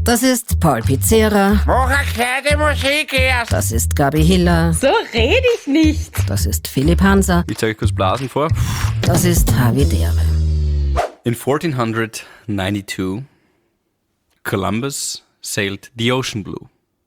Das ist Paul Pizzera. Mach eine gescheite Musik erst. Das ist Gabi Hiller. So rede ich nicht. Das ist Philipp Hanser. Ich zeige euch kurz Blasen vor. Das ist Havidere. In 1492, Columbus sailed the ocean blue.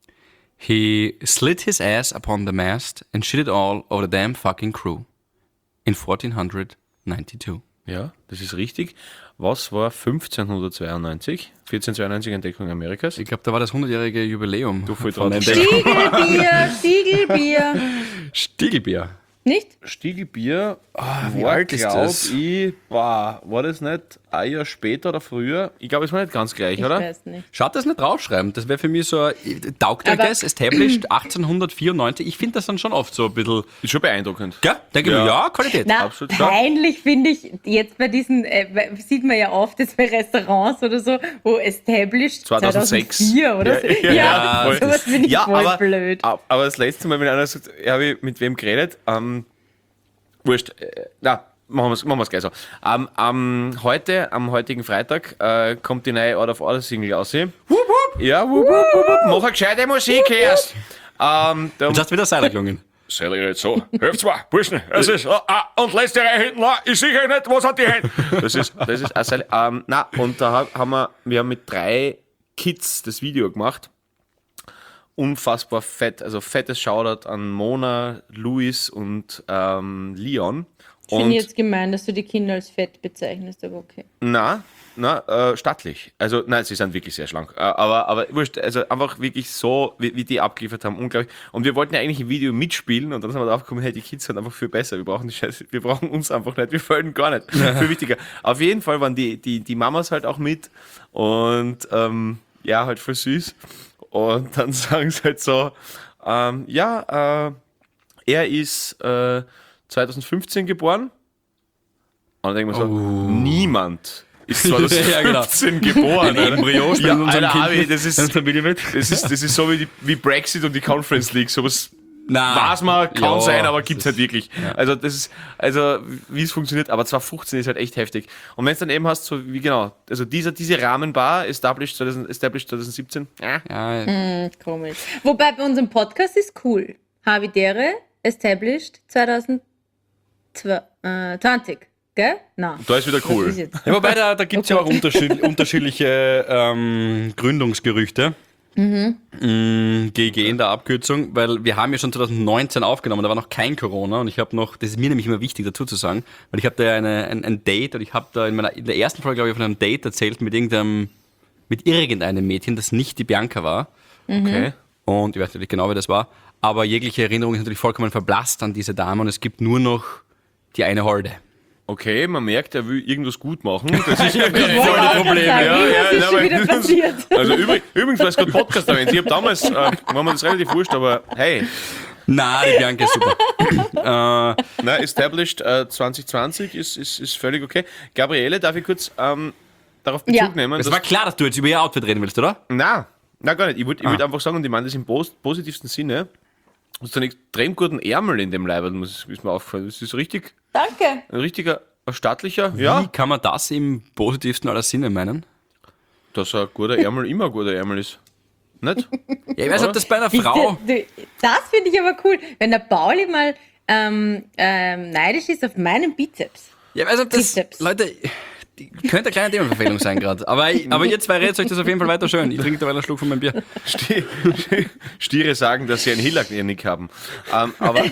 He slid his ass upon the mast and shit it all over the damn fucking crew. In 1492. Ja, das ist richtig. Was war 1592? 1492 Entdeckung Amerikas. Ich glaube, da war das 100-jährige Jubiläum. Du voll von dran. der Entdeckung. Stiegelbier. Stiegelbier. Nicht? Stiegelbier wie war, alt ist glaub das? ich, war das nicht ein Jahr später oder früher? Ich glaube, es war nicht ganz gleich, Ich oder? weiß nicht. Schaut das nicht draufschreiben. Das wäre für mich so ein taugt euch Aber- das, established 1894. Ich finde das dann schon oft so ein bisschen. Ist schon beeindruckend. Gell? Denke ich Ja. mir, ja, Qualität. Na, Absolut stark. peinlich finde ich jetzt bei diesen, sieht man ja oft jetzt bei Restaurants oder so, wo established 2006. 2004 oder so. Ja, voll. sowas finde ich voll aber, blöd. aber das letzte Mal, wenn einer sagt, habe ich mit wem geredet, wurscht, machen wir es gleich so. Am heutigen Freitag kommt die neue Out of Order Single raus. Wupp, wupp. Ja, wupp, wupp, wupp, wupp. Mach eine gescheite Musik erst. Jetzt hast du wieder Seiler gelungen. Sei ich nicht so. Hört mal, Burschen, es ist, und letzte Reihe hinten, ist sicher nicht, was hat die Hände? Das ist auch sehr, und da haben wir haben mit 3 Kids das Video gemacht. Unfassbar fett, also fettes Shoutout an Mona, Luis und Leon. Ich finde jetzt gemein, dass du die Kinder als fett bezeichnest, aber okay. Stattlich. Also, nein, sie sind wirklich sehr schlank. Aber wurscht, also einfach wirklich so, wie die abgeliefert haben, unglaublich. Und wir wollten ja eigentlich im Video mitspielen und dann sind wir drauf gekommen, hey, die Kids sind einfach viel besser. Wir brauchen die Scheiße, wir brauchen uns einfach nicht, wir folgen gar nicht. Viel wichtiger. Auf jeden Fall waren die Mamas halt auch mit und ja, halt voll süß. Und dann sagen sie halt so, er ist 2015 geboren. Und dann denken wir so, niemand ist 2015 geboren. Ein Embryo spielt Ja, in unserem Alter, Kind Abi, das ist so wie Brexit und die Conference League. Sowas weiß man, kann sein, aber gibt es halt wirklich. Ja. Also das ist, wie es funktioniert, aber 2015 ist halt echt heftig. Und wenn es dann eben hast, so wie genau, also diese Rahmenbar, established 2017, Ja, Komisch. Wobei bei unserem Podcast ist cool. Havidere, established 2020. Gell? Nein. da ist wieder cool. Das ist jetzt- Ja, wobei, da gibt es ja auch unterschiedliche Gründungsgerüchte. GG in der Abkürzung, weil wir haben ja schon 2019 aufgenommen, da war noch kein Corona und ich habe noch, das ist mir nämlich immer wichtig dazu zu sagen, weil ich habe da ja ein Date und ich habe da in der ersten Folge, glaube ich, von einem Date erzählt mit irgendeinem Mädchen, das nicht die Bianca war. Okay. Und ich weiß nicht genau, wer das war, aber jegliche Erinnerung ist natürlich vollkommen verblasst an diese Dame und es gibt nur noch die eine Holde. Okay, man merkt, er will irgendwas gut machen. Das ist ja Ich wollte auch Problem, sagen, ja, was ist schon aber- wieder passiert? Also übrigens, weil es gerade Podcast erwähnt, ich habe damals, war mir das relativ wurscht, aber hey, Na, die Bianca ist super. established 2020 ist völlig okay. Gabriele, darf ich kurz darauf Bezug Ja. nehmen? Es war klar, dass du jetzt über ihr Outfit reden willst, oder? Na, gar nicht. Ich würd einfach sagen, und ich meine das im positivsten Sinne, du hast einen extrem guten Ärmel in dem Leib, ist mir aufgefallen. Das ist richtig, Danke. ein richtiger, stattlicher, Wie kann man das im positivsten aller Sinne meinen? dass ein guter Ärmel immer ein guter Ärmel ist. Nicht? Ja, ich weiß, ob das bei einer Frau... Das finde ich aber cool. Wenn der Pauli mal neidisch ist auf meinen Bizeps. Ja, ich weiß, ob das... Trizeps. Leute, die könnte eine kleine Themenverfehlung sein gerade. Aber ihr zwei redet euch das auf jeden Fall weiter schön. Ich trinke dabei einen Schluck von meinem Bier. Stiere sagen, dass sie einen Hiller-Nick haben. Aber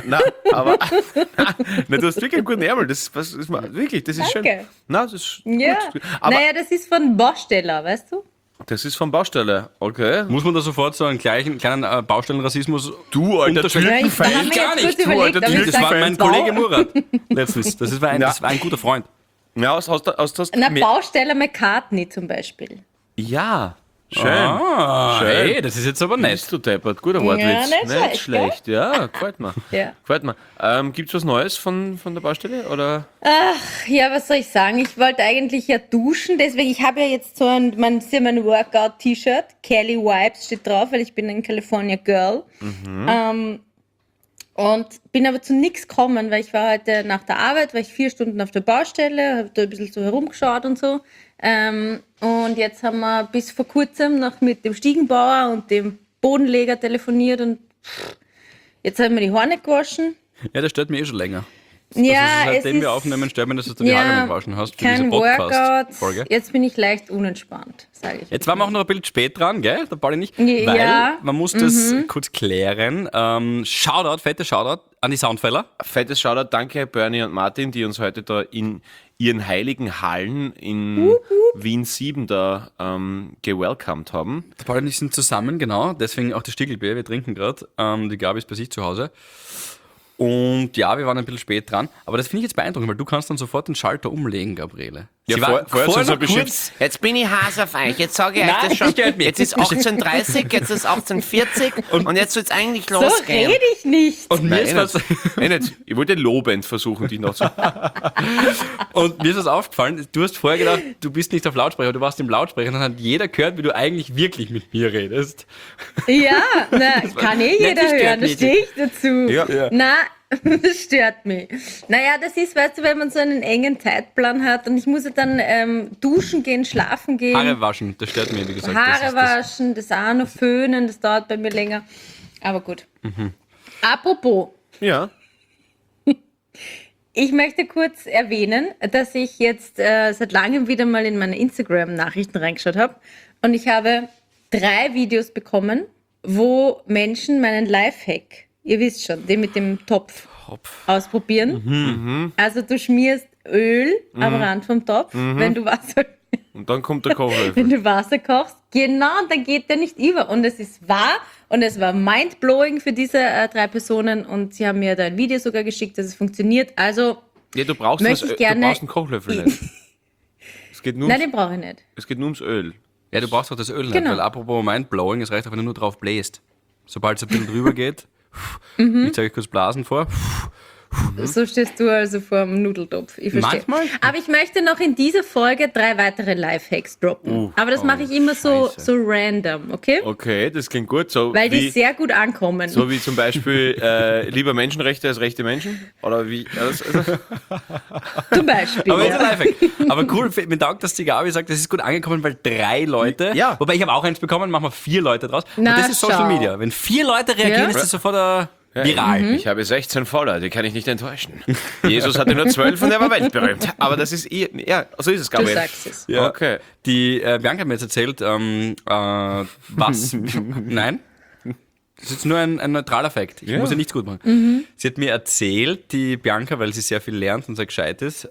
du hast wirklich einen guten Ärmel. Das ist wirklich, das ist Danke. schön. Na, das ist Ja. gut. Aber Naja, das ist von Bausteller, weißt du? das ist von Baustelle. Okay. Muss man da sofort so einen kleinen Baustellenrassismus... Du, alter Unterschied- Ja, ich habe Gar mir nicht, jetzt kurz du, überlegt, alter aber ich Typ, Das war sag mein Bau- Kollege Murat letztens. Das war ein guter Freund. Ja, aus Na, Bausteller McCartney zum Beispiel. Ja, schön. Ah, Schön. hey, das ist jetzt aber nett. Bist du deppert. Guter Wortwitz. nicht schlecht, Ja, gefällt mir. Ja. Gefällt mir. Gibt's was Neues von der Baustelle? Oder? Ja, was soll ich sagen? Ich wollte eigentlich ja duschen, deswegen, ich habe ja jetzt so mein Workout-T-Shirt, Kelly Vibes steht drauf, weil ich bin ein California Girl. Und bin aber zu nichts gekommen, weil ich war heute nach der Arbeit, war ich 4 Stunden auf der Baustelle, habe da ein bisschen so herumgeschaut und so. Und jetzt haben wir bis vor kurzem noch mit dem Stiegenbauer und dem Bodenleger telefoniert und jetzt haben wir die Haare nicht gewaschen. Ja, das stört mich schon länger. Ja, seitdem wir aufnehmen, stört mir, dass du die Haare nicht gewaschen hast für diese kein Workout. Podcast-Folge. Jetzt bin ich leicht unentspannt, sage ich. Jetzt waren wir auch noch ein bisschen spät dran, gell? Der Pauli nicht. Ja. Weil, man muss das kurz klären. Fette Shoutout an die Soundfäller. Fettes Shoutout, danke Bernie und Martin, die uns heute da in ihren heiligen Hallen in Wien 7 da gewelcomed haben. Der Pauli und ich sind zusammen, genau. Deswegen auch das Stiegelbier. Wir trinken gerade. Die Gabi ist bei sich zu Hause. Und ja, wir waren ein bisschen spät dran. Aber das finde ich jetzt beeindruckend, weil du kannst dann sofort den Schalter umlegen, Gabriele. Ja, Sie war vorher vorher so noch bestimmt. kurz- Jetzt bin ich Hass auf euch. Jetzt sage ich euch Nein, das schon. das stört mich. Jetzt ist 18:30, jetzt ist 18:40 und jetzt soll es eigentlich So losgehen. rede ich nicht. Und mir ist was... Ich wollte lobend versuchen, dich noch zu... Und mir ist was aufgefallen, du hast vorher gedacht, du bist nicht auf Lautsprecher, du warst im Lautsprecher und dann hat jeder gehört, wie du eigentlich wirklich mit mir redest. Ja, na, kann jeder das stört hören, da mich. stehe ich dazu. Ja. Na, das stört mich. Naja, das ist, weißt du, wenn man so einen engen Zeitplan hat und ich muss ja dann duschen gehen, schlafen gehen, Haare waschen, das stört mir, wie gesagt. Haare das. waschen, das auch noch föhnen, das dauert bei mir länger. Aber gut. Apropos, Ja. ich möchte kurz erwähnen, dass ich jetzt seit langem wieder mal in meine Instagram-Nachrichten reingeschaut habe und ich habe 3 Videos bekommen, wo Menschen meinen Lifehack, ihr wisst schon, den mit dem Topf ausprobieren. Also du schmierst Öl am Rand vom Topf, wenn du Wasser Und dann kommt der Kochlöffel. wenn du Wasser kochst. Genau, dann geht der nicht über. Und es ist wahr und es war mindblowing für diese 3 Personen und sie haben mir da ein Video sogar geschickt, dass es funktioniert. Also, Ja, du brauchst, Möchte ich du gerne- brauchst einen Kochlöffel nicht. Es geht nur nein, den brauche ich nicht. es geht nur ums Öl. Ja, du brauchst doch das Öl nicht, Genau. weil apropos Mindblowing, es reicht auch, wenn du nur drauf bläst. Sobald es ein bisschen drüber geht, ich zeige euch kurz Blasen vor. So stehst du also vor dem Nudeltopf. Ich verstehe. Manchmal. Aber ich möchte noch in dieser Folge 3 weitere Lifehacks droppen. Aber das mache ich immer so random, okay? Okay, das klingt gut. So Weil die wie, sehr gut ankommen. so wie zum Beispiel lieber Menschenrechte als rechte Menschen? Oder wie? Zum Beispiel. Aber jetzt ein Ja. Lifehack. Aber cool, mir taugt, dass die Gabi sagt, das ist gut angekommen, weil 3 Leute, Ja. wobei ich habe auch eins bekommen, machen wir 4 Leute draus. Na, und das ist Social schau. Media. Wenn 4 Leute reagieren, Ja. ist das sofort viral. Ich habe 16 Follower, die kann ich nicht enttäuschen. Jesus hatte nur 12 und er war weltberühmt. Aber das ist ja, so ist es, Du Gabriel. sagst es. Ja. Okay. Die Bianca hat mir jetzt erzählt, was. Nein? Das ist jetzt nur ein neutraler Fakt. Ich muss ja nichts gut machen. Sie hat mir erzählt, die Bianca, weil sie sehr viel lernt und sehr gescheit ist,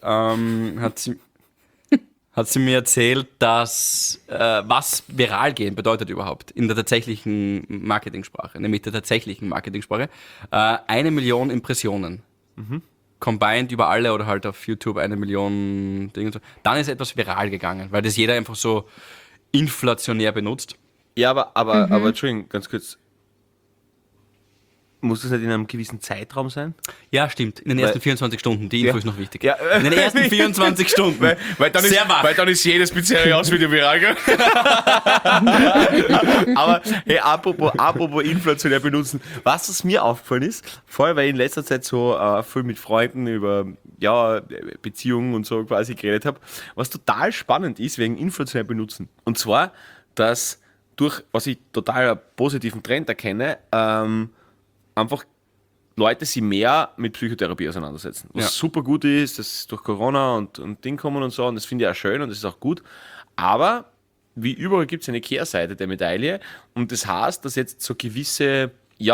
hat sie mir erzählt, dass was viral gehen bedeutet überhaupt in der tatsächlichen Marketingsprache, nämlich der tatsächlichen Marketingsprache. 1 Million Impressionen. Combined über alle oder halt auf YouTube 1 Million Dinge. Dann ist etwas viral gegangen, weil das jeder einfach so inflationär benutzt. Ja, aber Entschuldigung, ganz kurz. Muss das nicht in einem gewissen Zeitraum sein? Ja, stimmt. In den ersten 24 Stunden. Die Info ist noch wichtig. Ja. In den ersten 24 Stunden. Weil dann, Sehr wach. weil dann ist jedes Pizzeria-Video viral, gell? Aber hey, apropos inflationär benutzen, was mir aufgefallen ist, vor allem weil ich in letzter Zeit so viel mit Freunden über Beziehungen und so quasi geredet habe, was total spannend ist wegen inflationär benutzen. Und zwar, dass durch, was ich total einen positiven Trend erkenne, einfach Leute sich mehr mit Psychotherapie auseinandersetzen. Was Ja. super gut ist, dass durch Corona und Ding kommen und so, und das finde ich auch schön und das ist auch gut. Aber wie überall gibt es eine Kehrseite der Medaille und das heißt, dass jetzt so gewisse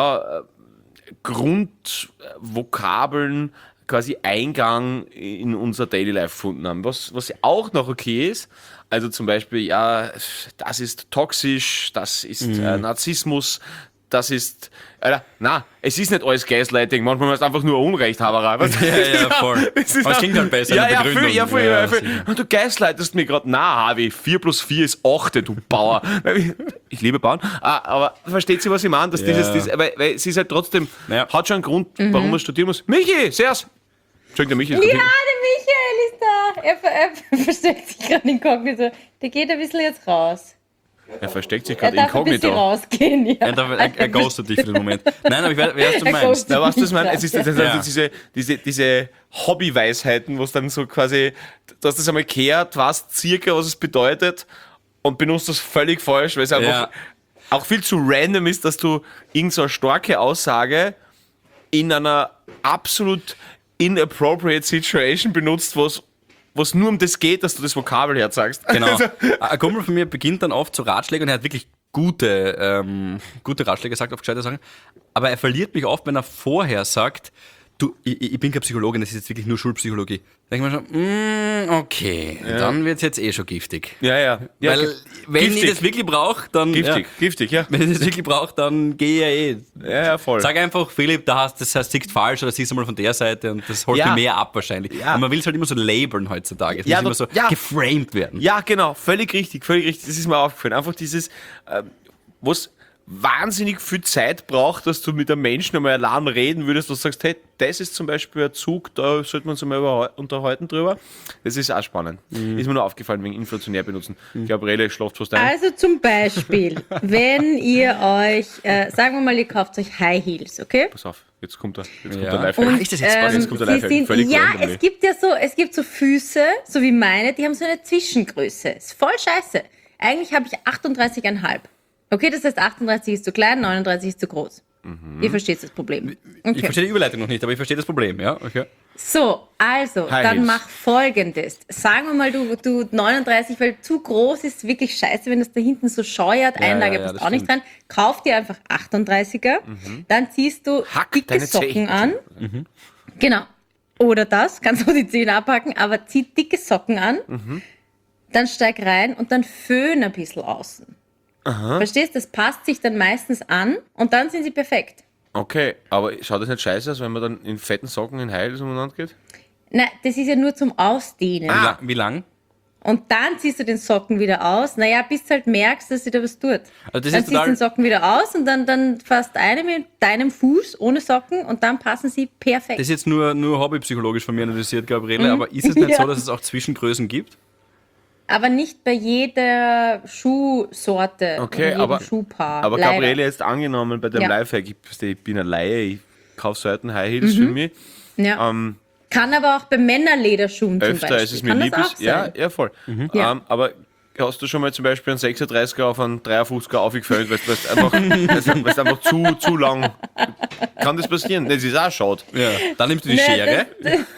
Grundvokabeln quasi Eingang in unser Daily Life gefunden haben. Was auch noch okay ist, also zum Beispiel, ja, das ist toxisch, das ist Narzissmus, das ist, es ist nicht alles Gaslighting, manchmal ist es einfach nur Unrechthaberei. Ja, voll. Das ist Aber es klingt halt besser, Ja, eine ja, Begründung. viel, ja, viel, Ja, ja, viel. sicher. Und du gaslightest mir gerade, na, Harvey, 4 + 4 ist 8, du Bauer. Ich liebe Bauern, aber versteht sie, was ich meine? Dass weil es ist halt trotzdem, Ja. hat schon einen Grund, warum man studieren muss. Michi, servus! Entschuldigung, der Michi ist Ja, gerade der Michael ist da. Er versteckt sich gerade inkognito. Der geht ein bisschen jetzt raus. Er versteckt sich Er gerade darf ein bisschen inkognito. rausgehen, ja. Er ghostet dich für den Moment. Nein, aber ich weiß, was du Er meinst. ghostet. Na, was das meinst, es ist das Ja. diese Hobbyweisheiten, wo es dann so quasi, du hast das einmal gehört, weißt circa, was es bedeutet und benutzt das völlig falsch, weil es einfach Ja. auch viel zu random ist, dass du irgend so eine starke Aussage in einer absolut inappropriate Situation benutzt, wo es nur um das geht, dass du das Vokabel herzagst. Genau. Ein Kumpel von mir beginnt dann oft zu Ratschlägen und er hat wirklich gute Ratschläge, sagt auf gescheite Sachen. Aber er verliert mich oft, wenn er vorher sagt, du, ich bin keine Psychologin, das ist jetzt wirklich nur Schulpsychologie. Da denke ich mir schon, okay, dann wird es jetzt eh schon giftig. Ja. Weil, wenn giftig. ich das wirklich brauche, dann. Giftig, ja. Wenn ich das wirklich brauche, dann gehe ich ja eh. Ja, voll. Sag einfach, Philipp, das siehst falsch oder siehst du mal von der Seite und das holt Ja. mir mehr ab wahrscheinlich. Ja. Und man will es halt immer so labeln heutzutage. Es Ja, muss immer so ja. geframed werden. Ja, genau, völlig richtig. Das ist mir aufgefallen. Einfach dieses, was wahnsinnig viel Zeit braucht, dass du mit einem Menschen einmal allein reden würdest, dass du sagst, hey, das ist zum Beispiel ein Zug, da sollte man uns einmal unterhalten drüber. Das ist auch spannend. Ist mir nur aufgefallen, wegen inflationär benutzen. Gabriele schläft fast ein. Also zum Beispiel, wenn ihr euch, sagen wir mal, ihr kauft euch High Heels, okay? Pass auf, jetzt kommt der Ja. Lifehack. Und- ist das jetzt was? Jetzt kommt der sie Lifehack. sind, Völlig ja, randomly. es gibt so Füße, so wie meine, die haben so eine Zwischengröße. Ist voll scheiße. Eigentlich habe ich 38,5. Okay, das heißt 38 ist zu klein, 39 ist zu groß. Ihr versteht das Problem. Ich Okay. verstehe die Überleitung noch nicht, aber ich verstehe das Problem, ja? Okay. So, also, High dann Heels. mach Folgendes. Sagen wir mal, du 39, weil zu groß ist wirklich scheiße, wenn das da hinten so scheuert, Einlage ja, passt das auch nicht rein. Kauf dir einfach 38er, dann ziehst du Hack dicke deine Socken Zehen. an. Genau. Oder das, kannst du die Zehen abhacken, aber zieh dicke Socken an, dann steig rein und dann föhn ein bisschen außen. Verstehst? Das passt sich dann meistens an und dann sind sie perfekt. Okay, aber schaut das nicht scheiße aus, wenn man dann in fetten Socken in Heils umeinander geht? Nein, das ist ja nur zum Ausdehnen. Wie lang? Und dann ziehst du den Socken wieder aus. Naja, bis du halt merkst, dass sich da was tut. Also das Dann ist ziehst du total- den Socken wieder aus und dann fasst eine mit deinem Fuß ohne Socken und dann passen sie perfekt. Das ist jetzt nur hobbypsychologisch von mir analysiert, Gabriele, aber ist es nicht Ja. so, dass es auch Zwischengrößen gibt? Aber nicht bei jeder Schuhsorte Okay, und jedem aber- Schuhpaar. Aber leider. Gabriele, jetzt angenommen bei dem Ja. Lifehack, ich bin eine Laie, ich kaufe selten High Heels für mich. Ja. Kann aber auch bei Männerlederschuhen zum Öfter Beispiel. ist es mir Kann lieb. das auch Ja, sein. ja, voll. Ja. Aber hast du schon mal zum Beispiel einen 36er auf einen 53er aufgefällt, weil es einfach zu lang. Kann das passieren? Das ist auch schade. Ja. Dann nimmst du die Ne, Schere.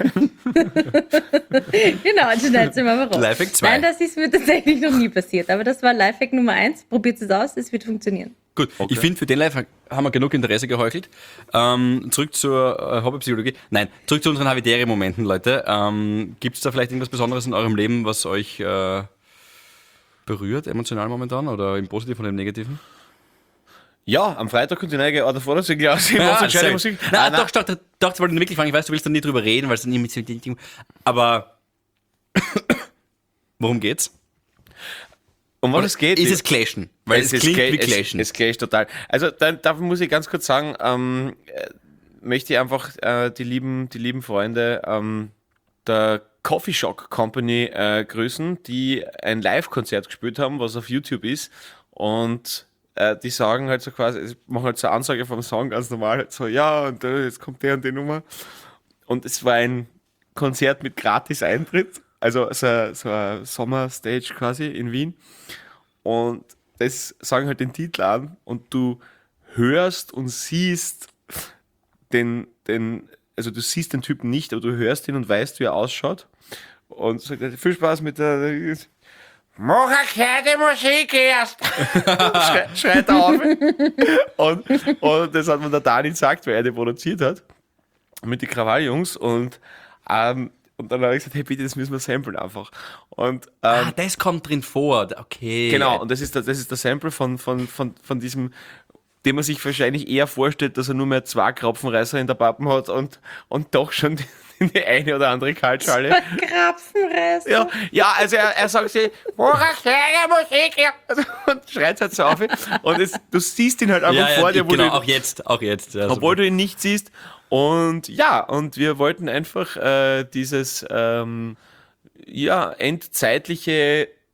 Genau, und schneidest du mal raus. Lifehack 2. Nein, das ist mir tatsächlich noch nie passiert. Aber das war Lifehack Nummer 1. Probiert es aus, es wird funktionieren. Gut, ich finde, für den Live haben wir genug Interesse geheuchelt. Zurück zur Hobbypsychologie. Nein, zurück zu unseren Havidere-Momenten, Leute. Gibt es da vielleicht irgendwas Besonderes in eurem Leben, was euch berührt, emotional momentan, oder im Positiven oder im Negativen? Ja, am Freitag kommt die neue Order vor, dass ich aus gescheite Musik. Nein, doch, ich wollte wirklich fragen. Ich weiß, du willst dann nie drüber reden, weil es dann nie mit so. Aber worum geht's? Um was es geht? Ist es Clashen? Weil es klingt wie Clashen. Es clasht total. Also, da muss ich ganz kurz sagen, möchte ich einfach die lieben Freunde der Coffee Shock Company grüßen, die ein Live-Konzert gespielt haben, was auf YouTube ist. Und die sagen halt so quasi, machen halt so eine Ansage vom Song ganz normal, halt so, ja, und jetzt kommt der und die Nummer. Und es war ein Konzert mit gratis Eintritt, also so eine Sommerstage quasi in Wien. Und das sagen halt den Titel an und du hörst und siehst also du siehst den Typen nicht, aber du hörst ihn und weißt, wie er ausschaut. Und sagt, viel Spaß mit der... Mach eine gescheite Musik erst! Schreit er auf. Und das hat mir der Dani gesagt, weil er die produziert hat. Mit den Krawalljungs. Und dann habe ich gesagt, hey bitte, das müssen wir samplen einfach. Und, Das kommt drin vor. Okay. genau, und das ist der Sample von diesem, den man sich wahrscheinlich eher vorstellt, dass er nur mehr 2 Kropfenreißer in der Pappen hat und doch schon die eine oder andere Kaltschale. Krapfenreißer. Ja, also er sagt sich, Musik und schreit halt so auf. Und du siehst ihn halt einfach vor dir, genau, du, auch jetzt. Ja, obwohl du ihn nicht siehst. Und ja, und wir wollten einfach dieses endzeitliche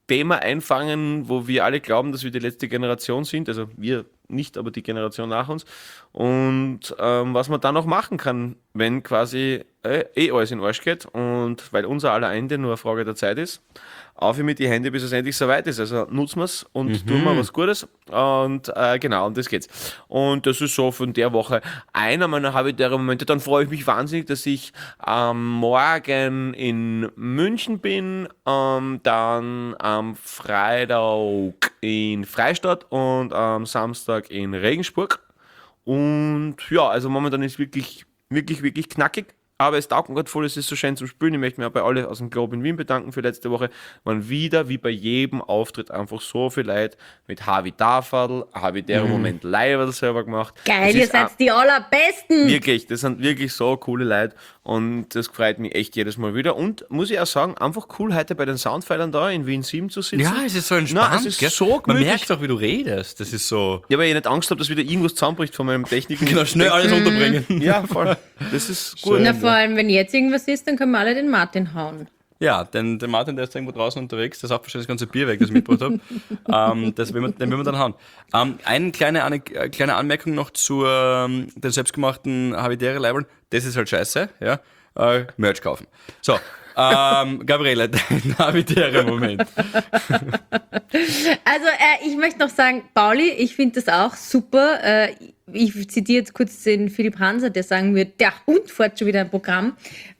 Thema einfangen, wo wir alle glauben, dass wir die letzte Generation sind. Also wir nicht, aber die Generation nach uns. Und was man dann noch machen kann, wenn quasi alles in den Arsch geht und weil unser aller Ende nur eine Frage der Zeit ist, auf mit die Hände, bis es endlich soweit ist. Also nutzen wir es und tun wir was Gutes. Und genau, um das geht's. Und das ist so von der Woche einer meiner habitären Momente. Dann freue ich mich wahnsinnig, dass ich morgen in München bin, dann am Freitag in Freistadt und am Samstag in Regensburg. Und ja, also momentan ist wirklich knackig. Aber es taugt mir gerade voll, es ist so schön zum Spielen. Ich möchte mich auch bei alle aus dem Globe in Wien bedanken für letzte Woche. Man wieder, wie bei jedem Auftritt, einfach so viel Leute mit Havi Tafadl, Havi der Moment live selber gemacht. Geil, ihr seid die allerbesten. Wirklich, das sind wirklich so coole Leute und das freut mich echt jedes Mal wieder. Und muss ich auch sagen, einfach cool, heute bei den Soundfeilern da in Wien 7 zu sitzen. Ja, es ist so entspannt. Nein, es ist gell? so Man gemütlich. merkt auch, wie du redest. Das ist so... Ja, weil ich nicht Angst habe, dass wieder irgendwas zusammenbricht von meinem Techniken. Genau, schnell alles unterbringen. Ja, voll. Das ist gut. Na, vor allem, wenn jetzt irgendwas ist, dann können wir alle den Martin hauen. Ja, denn der Martin, der ist irgendwo draußen unterwegs, der sagt wahrscheinlich das ganze Bier weg, das ich mitgebracht habe. Den will man dann hauen. Eine kleine Anmerkung noch zu den selbstgemachten Habitäre-Leibern. Das ist halt scheiße, ja. Merch kaufen. So, Gabriele, dein Habitäre-Moment. Also, ich möchte noch sagen, Pauli, ich finde das auch super. Ich zitiere jetzt kurz den Philipp Hanser, der sagen wird, der Hund fährt schon wieder ein Programm.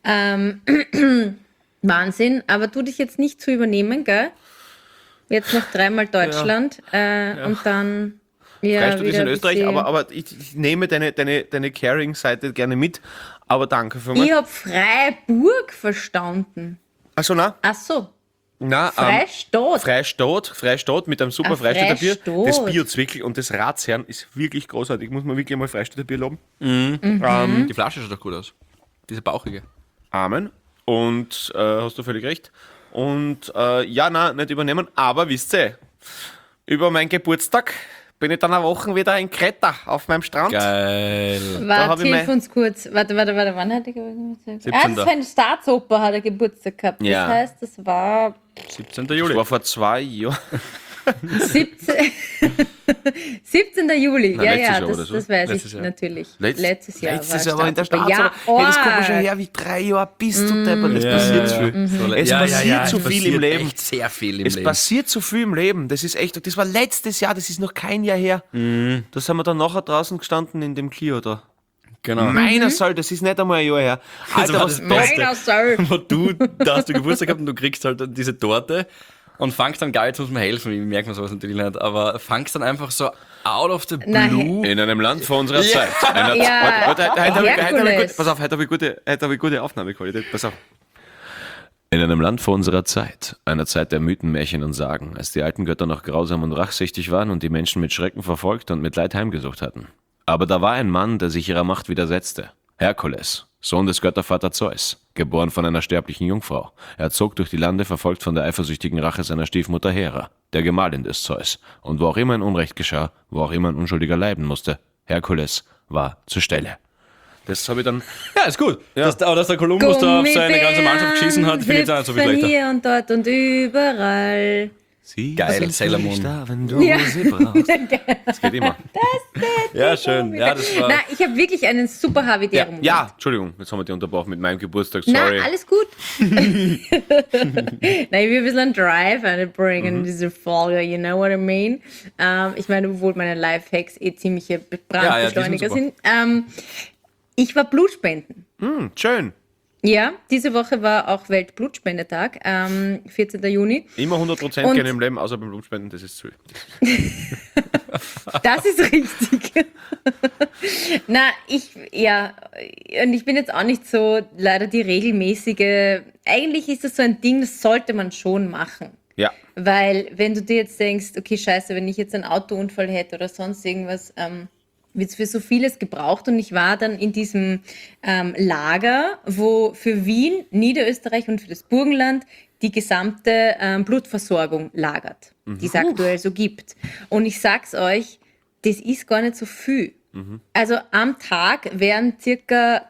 Wahnsinn, aber tu dich jetzt nicht zu übernehmen, gell? Jetzt noch 3-mal Deutschland und dann Freistadt ist wieder in Österreich, ein bisschen- aber ich nehme deine Caring-Seite gerne mit. Aber danke für Ich mich. habe Freiburg verstanden. Achso, na? Ach so, Na, Freistadt mit einem super Ah, Freistädter Bier. Freistadt. Das Bio-Zwickel und das Ratsherrn ist wirklich großartig. Muss man wirklich mal Freistädter Bier loben. Die Flasche schaut doch gut aus. Diese bauchige. Amen. Und hast du völlig recht. Und nicht übernehmen. Aber wisst ihr, über meinen Geburtstag bin ich dann eine Woche wieder in Kreta auf meinem Strand. Geil. hab warte, ich hilf mein- uns kurz. Warte, wann hat er Geburtstag? 17. Das ist eine Staatsoper, hat er Geburtstag gehabt. Ja. Das heißt, das war 17. Das Juli. war vor 2 Jahren. 17. 17. Juli. Nein, Ja, letztes ja, Jahr oder so. das weiß Letztes ich Jahr. natürlich. Letztes Jahr Jahr war in der Stadt. Ja, Hey, das kommt mir schon arg. her, wie 3 Jahre bist du deppert. Es Ja, passiert ja, zu ja. viel. So, Es passiert zu viel im Leben. Echt sehr viel im Es Leben. passiert zu viel im Leben. Das ist echt, das war letztes Jahr, das ist noch kein Jahr her. Da sind wir dann nachher draußen gestanden in dem Clio da. Genau. Meiner Soll, das ist nicht einmal ein Jahr her. Also Alter, war was das da Beste. Meiner Soll. Wo da hast du Geburtstag gehabt und du kriegst halt diese Torte und fangst dann, geil, jetzt muss man helfen, ich merke mir sowas natürlich nicht, aber fangst dann einfach so out of the Nein. blue. in einem Land vor unserer Ja. Zeit. Ja, Heute hab ich Herkules. gut, pass auf, heute habe ich gute Aufnahmequalität. Pass auf. In einem Land vor unserer Zeit, einer Zeit der Mythen, Märchen und Sagen, als die alten Götter noch grausam und rachsüchtig waren und die Menschen mit Schrecken verfolgt und mit Leid heimgesucht hatten. Aber da war ein Mann, der sich ihrer Macht widersetzte. Herkules, Sohn des Göttervater Zeus, geboren von einer sterblichen Jungfrau. Er zog durch die Lande, verfolgt von der eifersüchtigen Rache seiner Stiefmutter Hera, der Gemahlin des Zeus. Und wo auch immer ein Unrecht geschah, wo auch immer ein Unschuldiger leiden musste, Herkules war zur Stelle. Das habe ich dann... Ja, ist gut. Aber dass der Kolumbus da auf seine ganze Mannschaft geschissen hat, finde ich jetzt auch nicht so viel hüpfen schlechter. hier und dort und überall. Sie Geil, sind Sailor für dich Moon. da, wenn du Ja. sie brauchst. Das geht immer. Ja, schön. Ja, das war... Na, ich habe wirklich einen super habitären Moment. Ja, Entschuldigung, jetzt haben wir dich unterbrochen mit meinem Geburtstag, sorry. Na, alles gut. Nein, ich will ein bisschen einen Drive einbringen in diese Folge, you know what I mean? Ich meine, obwohl meine Lifehacks ziemliche Brandbeschleuniger Ja, die sind. Ich war Blutspenden. Schön. Ja, diese Woche war auch Weltblutspendetag, 14. Juni. Immer 100% Und- gerne im Leben, außer beim Blutspenden, das ist zu viel. Das ist richtig. Na, und ich bin jetzt auch nicht so leider die regelmäßige, eigentlich ist das so ein Ding, das sollte man schon machen. Ja. Weil wenn du dir jetzt denkst, okay, scheiße, wenn ich jetzt einen Autounfall hätte oder sonst irgendwas, wird es für so vieles gebraucht. Und ich war dann in diesem Lager, wo für Wien, Niederösterreich und für das Burgenland die gesamte Blutversorgung lagert, die es aktuell so gibt. Und ich sag's euch, das ist gar nicht so viel. Also am Tag werden circa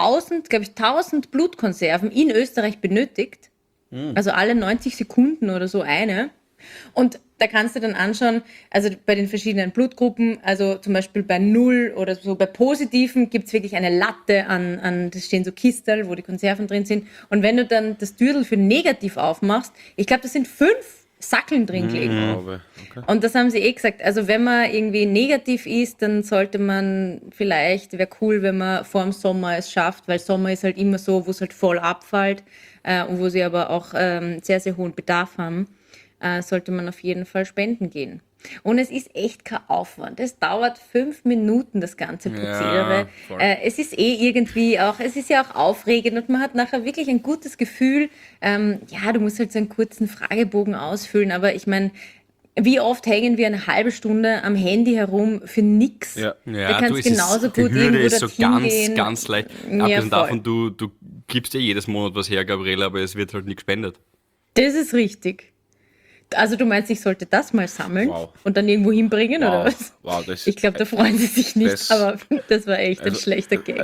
1000 Blutkonserven in Österreich benötigt. Also alle 90 Sekunden oder so eine. Und da kannst du dann anschauen, also bei den verschiedenen Blutgruppen, also zum Beispiel bei 0 oder so bei Positiven gibt es wirklich eine Latte an, das stehen so Kistel, wo die Konserven drin sind. Und wenn du dann das Türdel für negativ aufmachst, ich glaube, das sind 5 Sackeln drin gelegen. Okay. Und das haben sie gesagt. Also wenn man irgendwie negativ ist, dann sollte man vielleicht, wäre cool, wenn man vor dem Sommer es schafft, weil Sommer ist halt immer so, wo es halt voll abfällt und wo sie aber auch sehr, sehr hohen Bedarf haben, sollte man auf jeden Fall spenden gehen. Und es ist echt kein Aufwand. Es dauert 5 Minuten, das ganze Prozedere. voll. Es ist irgendwie auch, es ist ja auch aufregend und man hat nachher wirklich ein gutes Gefühl. Ja, du musst halt so einen kurzen Fragebogen ausfüllen, aber ich meine, wie oft hängen wir eine halbe Stunde am Handy herum für nix? Ja. Da kannst du genauso die gut Hürde irgendwo ist so dorthin ganz, gehen. ganz leicht. Ja, Abgesehen voll. davon, du gibst dir jedes Monat was her, Gabriele, aber es wird halt nicht gespendet. Das ist richtig. Also du meinst, ich sollte das mal sammeln Wow. und dann irgendwo hinbringen, oder was? Wow, das Ich glaube, da freuen sie sich nicht, das- aber das war echt ein schlechter Gag.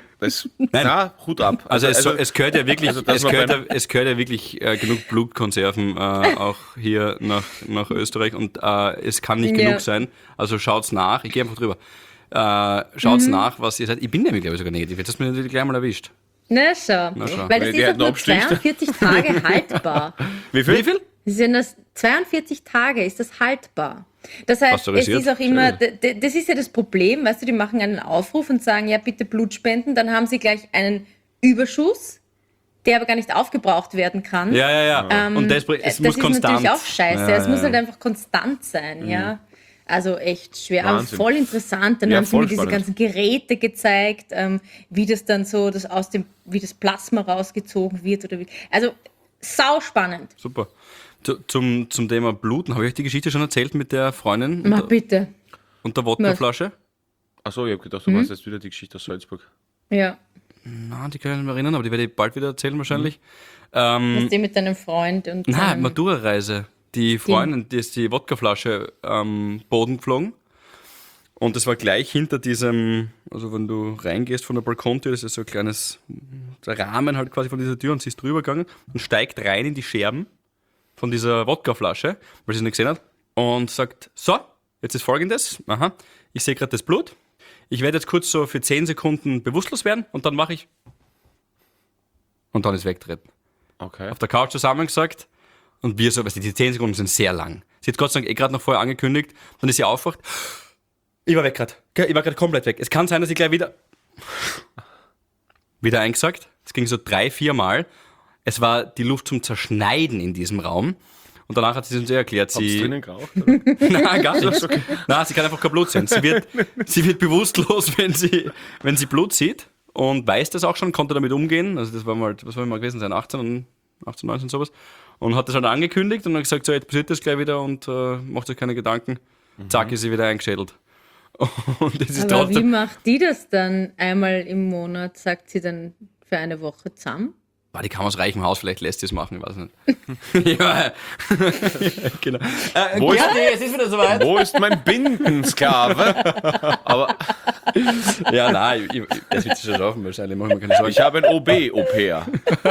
Hut ab. Also es gehört ja wirklich, also das es war gehört ja wirklich genug Blutkonserven auch hier nach Österreich und es kann nicht Ja. genug sein. Also schaut's nach, ich gehe einfach drüber. Schaut's nach, was ihr seid. Ich bin nämlich, glaube ich, sogar negativ. Jetzt hast du mich natürlich gleich mal erwischt. Na schau. schau. Weil das Wenn ist der auch nur absticht. 42 Tage haltbar. Wie viel? Das sind das 42 Tage ist das haltbar. Das heißt, es Pasteurisiert? ist auch immer, das ist ja das Problem, weißt du, die machen einen Aufruf und sagen, ja, bitte Blut spenden, dann haben sie gleich einen Überschuss, der aber gar nicht aufgebraucht werden kann. Ja. Und es muss das ist konstant. natürlich auch scheiße. Ja, Es muss ja. halt einfach konstant sein, ja. Also echt schwer, aber Wahnsinn. voll interessant. Dann Ja, haben sie mir voll diese spannend. ganzen Geräte gezeigt, wie das dann so, wie das Plasma rausgezogen wird oder wie. Also sau spannend. Super. Zum Thema Bluten, habe ich euch die Geschichte schon erzählt mit der Freundin Mach bitte. und der Wodkaflasche? Achso, ich habe gedacht, du meinst jetzt wieder die Geschichte aus Salzburg. Ja. Nein, die kann ich nicht mehr erinnern, aber die werde ich bald wieder erzählen wahrscheinlich. Was die mit deinem Freund und Nein, Matura-Reise. Die Freundin, die ist die Wodkaflasche am Boden geflogen. Und das war gleich hinter diesem, also wenn du reingehst von der Balkontür, das ist so ein kleines Rahmen halt quasi von dieser Tür und sie ist drüber gegangen und steigt rein in die Scherben von dieser Wodkaflasche, weil sie es nicht gesehen hat und sagt, so, jetzt ist Folgendes, ich sehe gerade das Blut, ich werde jetzt kurz so für 10 Sekunden bewusstlos werden und dann mache ich und dann ist wegtreten. Okay. Auf der Couch zusammengesagt und wir so, weißt du, die 10 Sekunden sind sehr lang. Sie hat Gott sei Dank gerade noch vorher angekündigt, dann ist sie aufgewacht. Ich war weg gerade. Ich war gerade komplett weg. Es kann sein, dass ich gleich wieder eingesagt. Es ging so 3-4 Mal. Es war die Luft zum Zerschneiden in diesem Raum. Und danach hat sie uns erklärt, Hab's sie... drinnen geraucht? Oder? Nein, gar nicht. Nein, sie kann einfach kein Blut sehen. Sie wird bewusstlos, wenn sie Blut sieht und weiß das auch schon, konnte damit umgehen. Also das war mal, was war mal gewesen sein, 18, 19 sowas. Und hat das halt angekündigt und dann gesagt, so jetzt passiert das gleich wieder und macht euch keine Gedanken. Zack, ist sie wieder eingeschädelt. Und das ist aber wie trotzdem... macht die das dann einmal im Monat, sagt sie dann für eine Woche zusammen? Boah, die kam aus reichem Haus, vielleicht lässt sie es machen, ich weiß nicht. Ja, genau. Wo ist- es ist wieder soweit. Wo ist mein Bindensklave? Aber Ja, nein, das wird sich schon schaffen, wahrscheinlich, mach ich mir keine Sorgen. ich habe ein OB-Au-pair.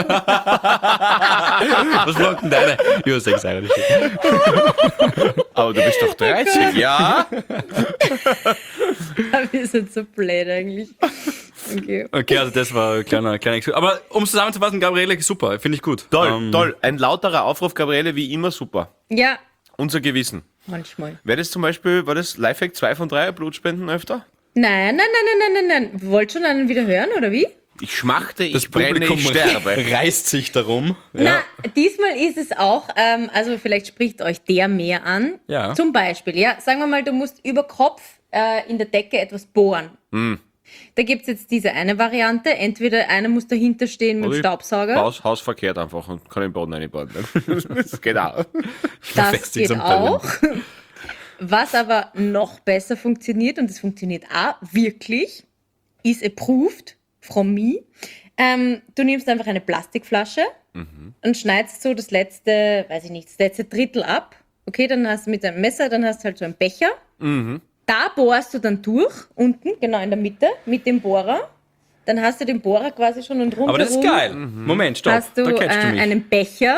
Was macht denn deine? Ja, 6 eigentlich. Aber du bist doch 30, ja? Wir sind so blöd eigentlich. Okay. Okay, also das war ein kleiner Exkurs. Aber um es zusammenzufassen, Gabriele, super, finde ich gut. Toll, toll. Ein lauterer Aufruf, Gabriele, wie immer super. Ja, Unser Gewissen. manchmal. Wäre das zum Beispiel, war das Lifehack 2 von 3, Blutspenden öfter? Nein. Wollt schon einen wieder hören, oder wie? Ich schmachte, Das ich brenne, Publikum ich sterbe. reißt sich darum. Na, diesmal ist es auch, also vielleicht spricht euch der mehr an. Ja. Zum Beispiel, ja, sagen wir mal, du musst über Kopf in der Decke etwas bohren. Da gibt es jetzt diese eine Variante. Entweder einer muss dahinter stehen mit dem Staubsauger. Haus verkehrt einfach und kann den Boden reinbauen. Das geht auch. Das Befestigt geht am Teil. auch. Was aber noch besser funktioniert, und das funktioniert auch wirklich, is approved from me. Du nimmst einfach eine Plastikflasche und schneidest so das letzte, weiß ich nicht, das letzte Drittel ab. Okay, dann hast du mit einem Messer, dann hast du halt so einen Becher. Da bohrst du dann durch, unten, genau in der Mitte, mit dem Bohrer. Dann hast du den Bohrer quasi schon und rundherum Aber das ist geil. Moment, stopp. hast du da catchst du mich. einen Becher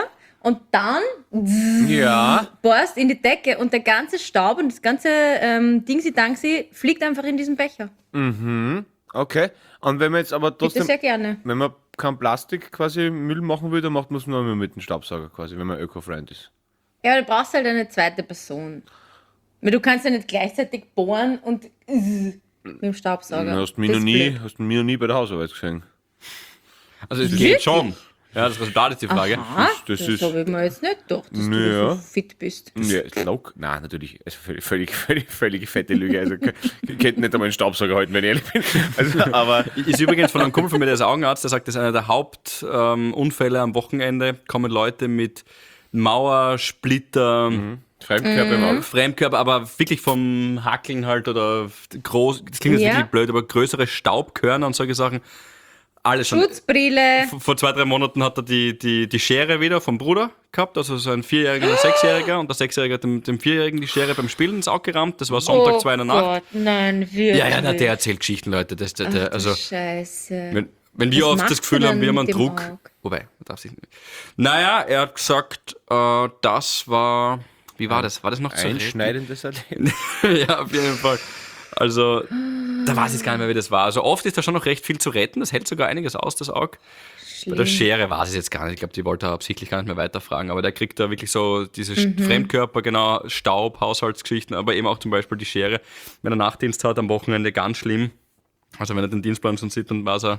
und dann Ja. bohrst in die Decke und der ganze Staub und das ganze Dingsi-Dangsi fliegt einfach in diesen Becher. Okay. Und wenn man jetzt aber Bitte trotzdem, sehr gerne. wenn man kein Plastik quasi Müll machen will, dann macht man es nur mit dem Staubsauger quasi, wenn man Öko-Freund ist. Ja, aber du brauchst halt eine zweite Person. Weil du kannst ja nicht gleichzeitig bohren und mit dem Staubsauger. Hast du mich Das noch ist nie, blöd. hast du mich noch nie bei der Hausarbeit gesehen. Also es Wirklich? geht schon. Ja, das Resultat ist die Frage. Aha, Das das ist- habe ich mir jetzt nicht gedacht, dass Naja. du so fit bist. Ja, nein, natürlich. Also völlig fette Lüge. Also ich könnte nicht einmal einen Staubsauger halten, wenn ich ehrlich bin. Also, aber Ist übrigens von einem Kumpel von mir, der ist Augenarzt, der sagt, das ist einer der Hauptunfälle am Wochenende. Kommen Leute mit Mauersplitter, Fremdkörper im Auge. Fremdkörper, aber wirklich vom Hackeln halt oder groß, das klingt jetzt Ja. wirklich blöd, aber größere Staubkörner und solche Sachen. Alles schon. Schutzbrille. Vor 2-3 Monaten hat er die Schere wieder vom Bruder gehabt, also so ein 4-Jähriger und ein 6-Jähriger, und der 6-Jährige hat dem 4-Jährigen die Schere beim Spielen ins Auge gerammt. Das war Sonntag 2 in der Nacht. Gott, nein, wirklich. Ja, na, der erzählt Geschichten, Leute. Ach, Also, Scheiße. wenn wir Was oft macht das Gefühl er haben, wir denn haben einen mit dem Druck. Auge? Wobei, man darf sich nicht. Naja, er hat gesagt, das war. Wie war das? War das noch zu retten? Einschneidendes Erlebnis. Ja, auf jeden Fall. Also, da weiß ich jetzt gar nicht mehr, wie das war. Also, oft ist da schon noch recht viel zu retten. Das hält sogar einiges aus, das Auge. Bei der Schere weiß ich jetzt gar nicht. Ich glaube, die wollte er absichtlich gar nicht mehr weiterfragen. Aber der kriegt da wirklich so diese Fremdkörper, genau, Staub, Haushaltsgeschichten, aber eben auch zum Beispiel die Schere. Wenn er Nachtdienst hat, am Wochenende ganz schlimm. Also wenn er den Dienstplan schon sieht, dann weiß er,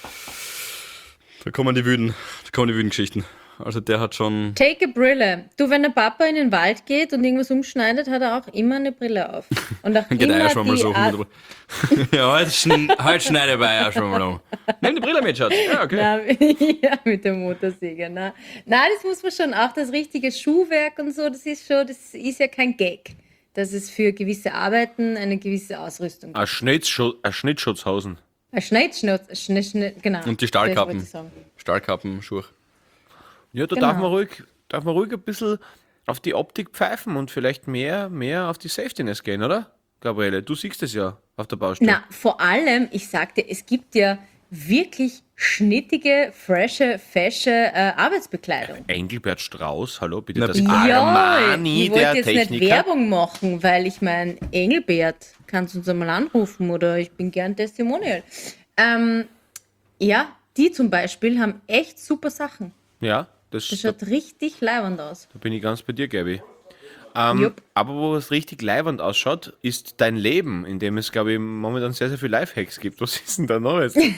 da kommen die wüden Geschichten. Also der hat schon... Take a Brille. Du, wenn der Papa in den Wald geht und irgendwas umschneidet, hat er auch immer eine Brille auf. Und auch Geht immer er ja schon mal die so. Ja, heute schneide ich bei ja schon mal um. Nimm die Brille mit, Schatz. Ja, okay. Na, ja, mit der Motorsäge. Nein, das muss man schon. Auch das richtige Schuhwerk und so, das ist ja kein Gag. Dass es für gewisse Arbeiten eine gewisse Ausrüstung gibt. Ein Schnittschutzhausen. Ein Schneidschnutz, genau. Und die Das wollte Stahlkappen. ich sagen. Stahlkappen, Schuhe. Ja, da Genau. darf man ruhig ein bisschen auf die Optik pfeifen und vielleicht mehr auf die Safetyness gehen, oder? Gabriele, du siehst es ja auf der Baustelle. Na, vor allem, ich sagte, es gibt ja wirklich schnittige, fesche Arbeitsbekleidung. Engelbert Strauß, hallo, bitte, Na, das bitte. Armani ich wollte der jetzt nicht Techniker. Werbung machen, weil ich mein Engelbert, kannst du uns einmal anrufen oder ich bin gern Testimonial. Ja, die zum Beispiel haben echt super Sachen. Ja, Das da schaut richtig leiwand aus. bin ich ganz bei dir, Gabi. Jupp. Aber wo es richtig leiwand ausschaut, ist dein Leben, in dem es, glaube ich, momentan sehr, sehr viele Lifehacks gibt. Was ist denn da Neues? Ja,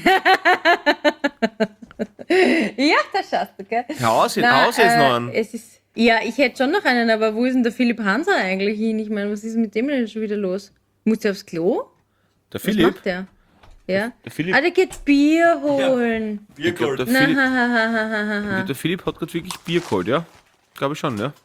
da schaust du, gell? Haus jetzt noch an. Ja, ich hätte schon noch einen, aber wo ist denn der Philipp Hanser eigentlich hin? Ich meine, was ist mit dem denn schon wieder los? Muss der aufs Klo? Der Was Philipp, macht der? Ja. der Philipp, Ah, der geht Bier holen. ich glaub, der, Na, Philipp ha, ha, ha, ha, ha, ha. der Philipp hat gerade wirklich Bier geholt, ja? Glaube ich schon, ja.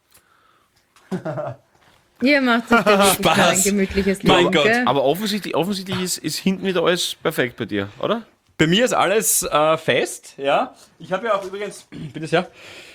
Ihr macht sich da wirklich Spaß. ein gemütliches Mein Leben, Gott. gell? Aber offensichtlich ist hinten wieder alles perfekt bei dir, oder? Bei mir ist alles fest, ja. Ich habe ja auch übrigens, bitte sehr,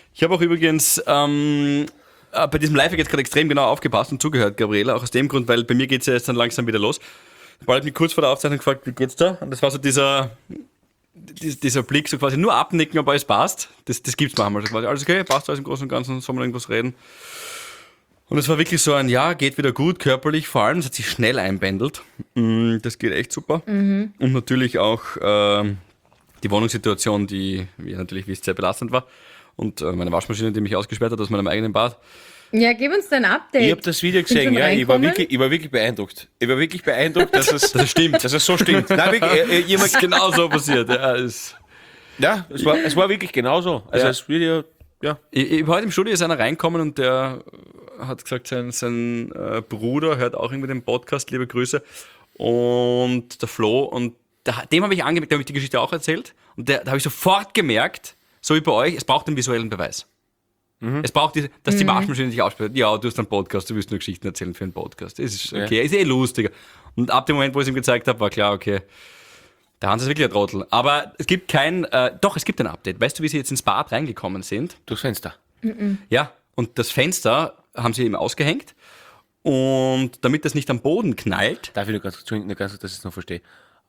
bei diesem Live jetzt gerade extrem genau aufgepasst und zugehört, Gabriela, auch aus dem Grund, weil bei mir geht es ja jetzt dann langsam wieder los. Bald mich kurz vor der Aufzeichnung gefragt, wie geht's da? Und das war so dieser Blick, so quasi nur abnicken, ob alles passt. Das gibt's manchmal. So quasi, alles okay, passt alles im Großen und Ganzen, soll man irgendwas reden? Und es war wirklich so ein, ja, geht wieder gut, körperlich vor allem, es hat sich schnell einbändelt. Das geht echt super. Und natürlich auch die Wohnungssituation, die, wie ihr natürlich wisst, sehr belastend war. Und meine Waschmaschine, die mich ausgesperrt hat aus meinem eigenen Bad. Ja, gib uns dein Update. Ich habe das Video Sind gesehen, schon ja, ich war reinkommen? wirklich beeindruckt. Ich war wirklich beeindruckt, dass es stimmt. Dass es so stimmt. Nein, wirklich, Das ist genau so passiert. Ja, es es war wirklich genauso. Also Ja. das Video, ja. Heute im Studio ist einer reinkommen und der hat gesagt, sein Bruder hört auch irgendwie den Podcast, liebe Grüße. Und der Flo, und dem habe ich angemerkt, da habe ich die Geschichte auch erzählt. Und da habe ich sofort gemerkt, so wie bei euch, es braucht einen visuellen Beweis. Es braucht, dass die Waschmaschine dich ausspricht. Ja, du hast einen Podcast, du willst nur Geschichten erzählen für einen Podcast. Das ist okay, ist lustiger. Und ab dem Moment, wo ich es ihm gezeigt habe, war klar, okay, der Hans ist wirklich ein Trottel. Aber es gibt es gibt ein Update. Weißt du, wie sie jetzt ins Bad reingekommen sind? Durchs Fenster. Ja, und das Fenster haben sie eben ausgehängt. Und damit das nicht am Boden knallt, Darf ich nur ganz kurz, dass ich es noch verstehe.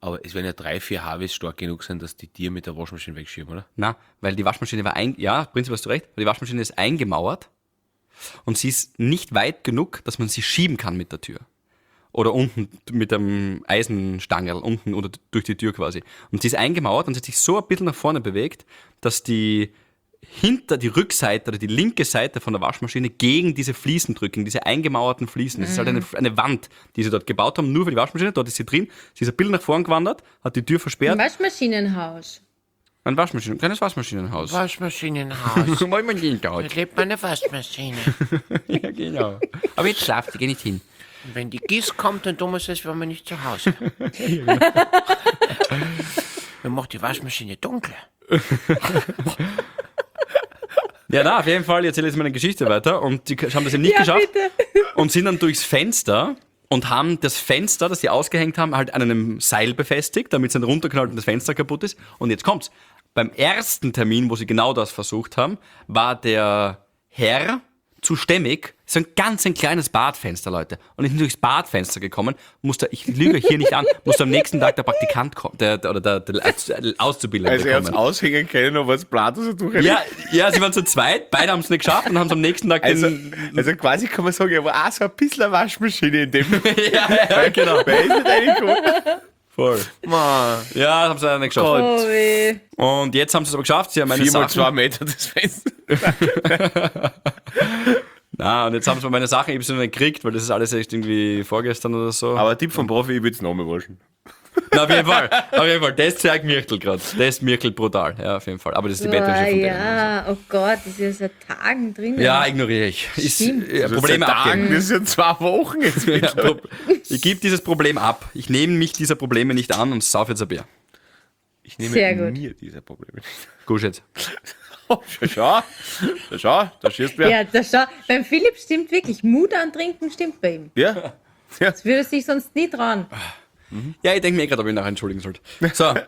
Aber es werden ja 3-4 Harveys stark genug sein, dass die Tiere mit der Waschmaschine wegschieben, oder? Na, weil die Waschmaschine war ja, prinzipiell hast du recht, weil die Waschmaschine ist eingemauert und sie ist nicht weit genug, dass man sie schieben kann mit der Tür. Oder unten mit einem Eisenstangerl, unten oder durch die Tür quasi. Und sie ist eingemauert und sie hat sich so ein bisschen nach vorne bewegt, dass die Rückseite oder die linke Seite von der Waschmaschine gegen diese Fliesen drücken, diese eingemauerten Fliesen. Das ist halt eine Wand, die sie dort gebaut haben, nur für die Waschmaschine. Dort ist sie drin. Sie ist ein bisschen nach vorn gewandert, hat die Tür versperrt. Ein Waschmaschinenhaus. Ein kleines Waschmaschinenhaus. Waschmaschinenhaus. Wollen wir nicht Da lebt meine Waschmaschine. Ja, genau. Aber jetzt schlaft die, geh nicht hin. Und wenn die Gieß kommt, dann tun wir es, als wären wir nicht zu Hause. Dann macht die Waschmaschine dunkel. Ja, na, auf jeden Fall erzähle ich jetzt meine Geschichte weiter und die haben das eben nicht geschafft bitte. und sind dann durchs Fenster und haben das Fenster, das sie ausgehängt haben, halt an einem Seil befestigt, damit es dann runterknallt und das Fenster kaputt ist. Und jetzt kommt's. Beim ersten Termin, wo sie genau das versucht haben, war der Herr zu stämmig, so ein kleines Badfenster, Leute. Und ich bin durchs Badfenster gekommen, ich lüge euch hier nicht an, musste am nächsten Tag der Praktikant kommen, der Auszubildende Also er hat es kommen. aushängen können, aber das Blatt so durch. Ja, sie waren zu zweit, beide haben es nicht geschafft und haben es am nächsten Tag Also quasi kann man sagen, er war auch so ein bisschen eine Waschmaschine in dem. ja, genau. Wer ist nicht reingekommen? Voll. Man. Ja, haben sie leider nicht geschafft. Oh weh. Und jetzt haben sie es aber geschafft, sie haben meine 4x2 Sachen... Meter das Fenster. Na, und jetzt haben sie meine Sachen eben so nicht gekriegt, weil das ist alles echt irgendwie vorgestern oder so. Aber Tipp vom Profi, ich würde es nochmal waschen. Na, auf jeden Fall, das zeigt Mirkel gerade. Das mirkelt brutal, ja, auf jeden Fall. Aber das ist die Bettwäsche von denen. Ja, oh Gott, das ist ja seit Tagen drin. Ja, ignoriere ich. Stimmt. Probleme Seit Tagen, abgeben. das sind 2 Wochen jetzt. Ja, ich gebe dieses Problem ab. Ich nehme mich dieser Probleme nicht an und sauf jetzt ein Bier. Ich nehme Sehr gut. mir diese Probleme nicht. Gut jetzt. Schau, da schießt wer. Ja, beim Philipp stimmt wirklich. Mut an Trinken stimmt bei ihm. Ja. Das würde sich sonst nie trauen. Ja, ich denke mir gerade, ob ich nachher entschuldigen sollte. So, Ein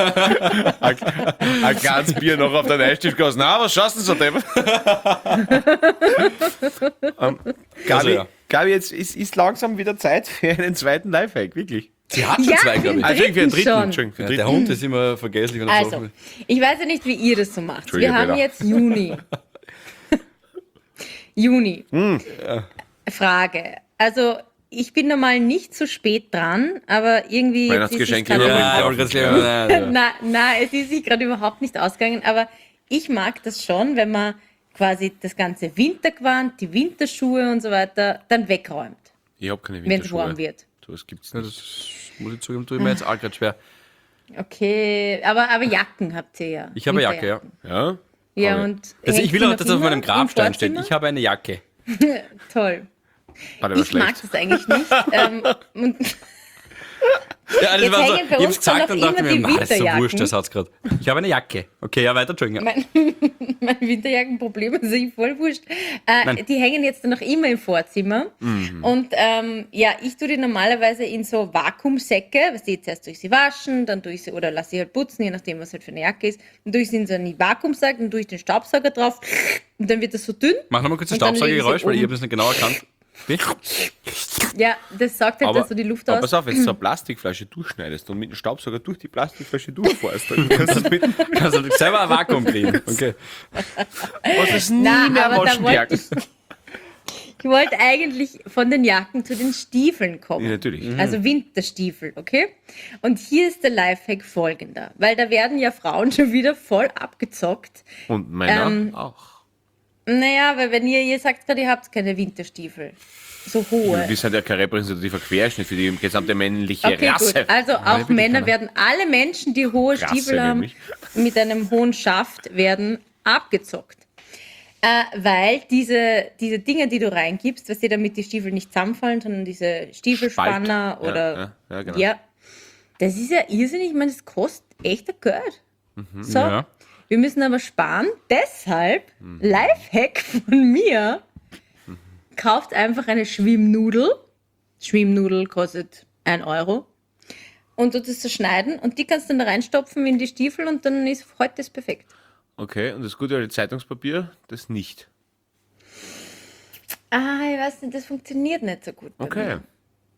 kleines Bier noch auf den Eistisch gelassen. Na, was schaust du so, Depp? Also, ja. Gabi, jetzt ist langsam wieder Zeit für einen zweiten Lifehack, wirklich. sie hat schon zwei, glaube ich. Also für den dritten. schon. Entschuldigung, für den Ja, der dritten. Hund ist immer vergesslich. Und Also, ich weiß ja nicht, wie ihr das so macht. Wir Entschuldige, haben Bella. jetzt Juni. Juni. Hm. Frage. Also, ich bin normal nicht so spät dran, aber irgendwie. jetzt ist es Weihnachtsgeschenke gerade überbringen. Ja, überhaupt- aber das Na, es ist sich gerade überhaupt nicht ausgegangen, aber ich mag das schon, wenn man quasi das ganze Wintergewand, die Winterschuhe und so weiter dann wegräumt, Ich habe keine wenn es Winterschuhe. warm wird. So, das gibt's Ja, nicht. das muss ich zugeben, tue ich mir jetzt auch gerade schwer. Okay, aber Jacken habt ihr ja. Ich habe eine Jacke, ja. Ja? Ja, Aber- und Also ich hängt will die auch, noch dass das auf immer meinem Grabstein im steht. Vorzimmer? Ich habe eine Jacke. Toll. War aber Ich mag schlecht. das eigentlich nicht. Und Ja, das Jetzt war so, hängen bei ich hab's uns dann gesagt noch und dachte immer mir, die na, das ist so Winterjacken. wurscht, der Satz gerade. Ich habe eine Jacke. Okay, ja, weiter, Entschuldigung. mein Winterjackenproblem ist ich voll wurscht. Die hängen jetzt dann noch immer im Vorzimmer. Und ja, ich tue die normalerweise in so Vakuumsäcke, was die jetzt erst durch sie waschen, dann tue ich sie, oder lasse sie halt putzen, je nachdem, was halt für eine Jacke ist. Dann tue ich sie in so einen Vakuumsack, dann tue ich den Staubsauger drauf und dann wird das so dünn. Mach nochmal kurz das Und dann lege ich sie Staubsaugergeräusch, weil ich oben. habe das nicht genau erkannt. Wie? Ja, das sagt halt Aber, dann so die Luft aber aus. pass auf, wenn du so eine Plastikflasche durchschneidest und mit dem Staubsauger durch die Plastikflasche durchfährst, dann kannst du es mit. Kannst du selber ein Vakuum kriegen. Okay. Was ist nie Na, mehr aber da waschen, die wollte Jacken. Ich wollte eigentlich von den Jacken zu den Stiefeln kommen. Ja, natürlich. Also Winterstiefel, okay? Und hier ist der Lifehack folgender, weil da werden ja Frauen schon wieder voll abgezockt. Und Männer auch. Naja, weil wenn ihr sagt gerade, ihr habt keine Winterstiefel, so hohe. Wir sind ja kein repräsentativer Querschnitt für die gesamte männliche Okay, Rasse. gut. Also auch Männer werden, alle Menschen, die hohe Rasse Stiefel haben, nämlich. mit einem hohen Schaft, werden abgezockt. Weil diese Dinge, die du reingibst, was dir damit die Stiefel nicht zusammenfallen, sondern diese Stiefelspanner Spalt. oder Ja, genau. ja, das ist ja irrsinnig. Ich meine, das kostet echt ein Geld. So, Ja. wir müssen aber sparen. Deshalb, Lifehack von mir, kauft einfach eine Schwimmnudel. Schwimmnudel kostet 1 Euro. Und du das zerschneiden und die kannst du dann da reinstopfen in die Stiefel und dann ist heute das perfekt. Okay, und das gute alte Zeitungspapier, das nicht. Ich weiß nicht, das funktioniert nicht so gut. bei Okay. mir.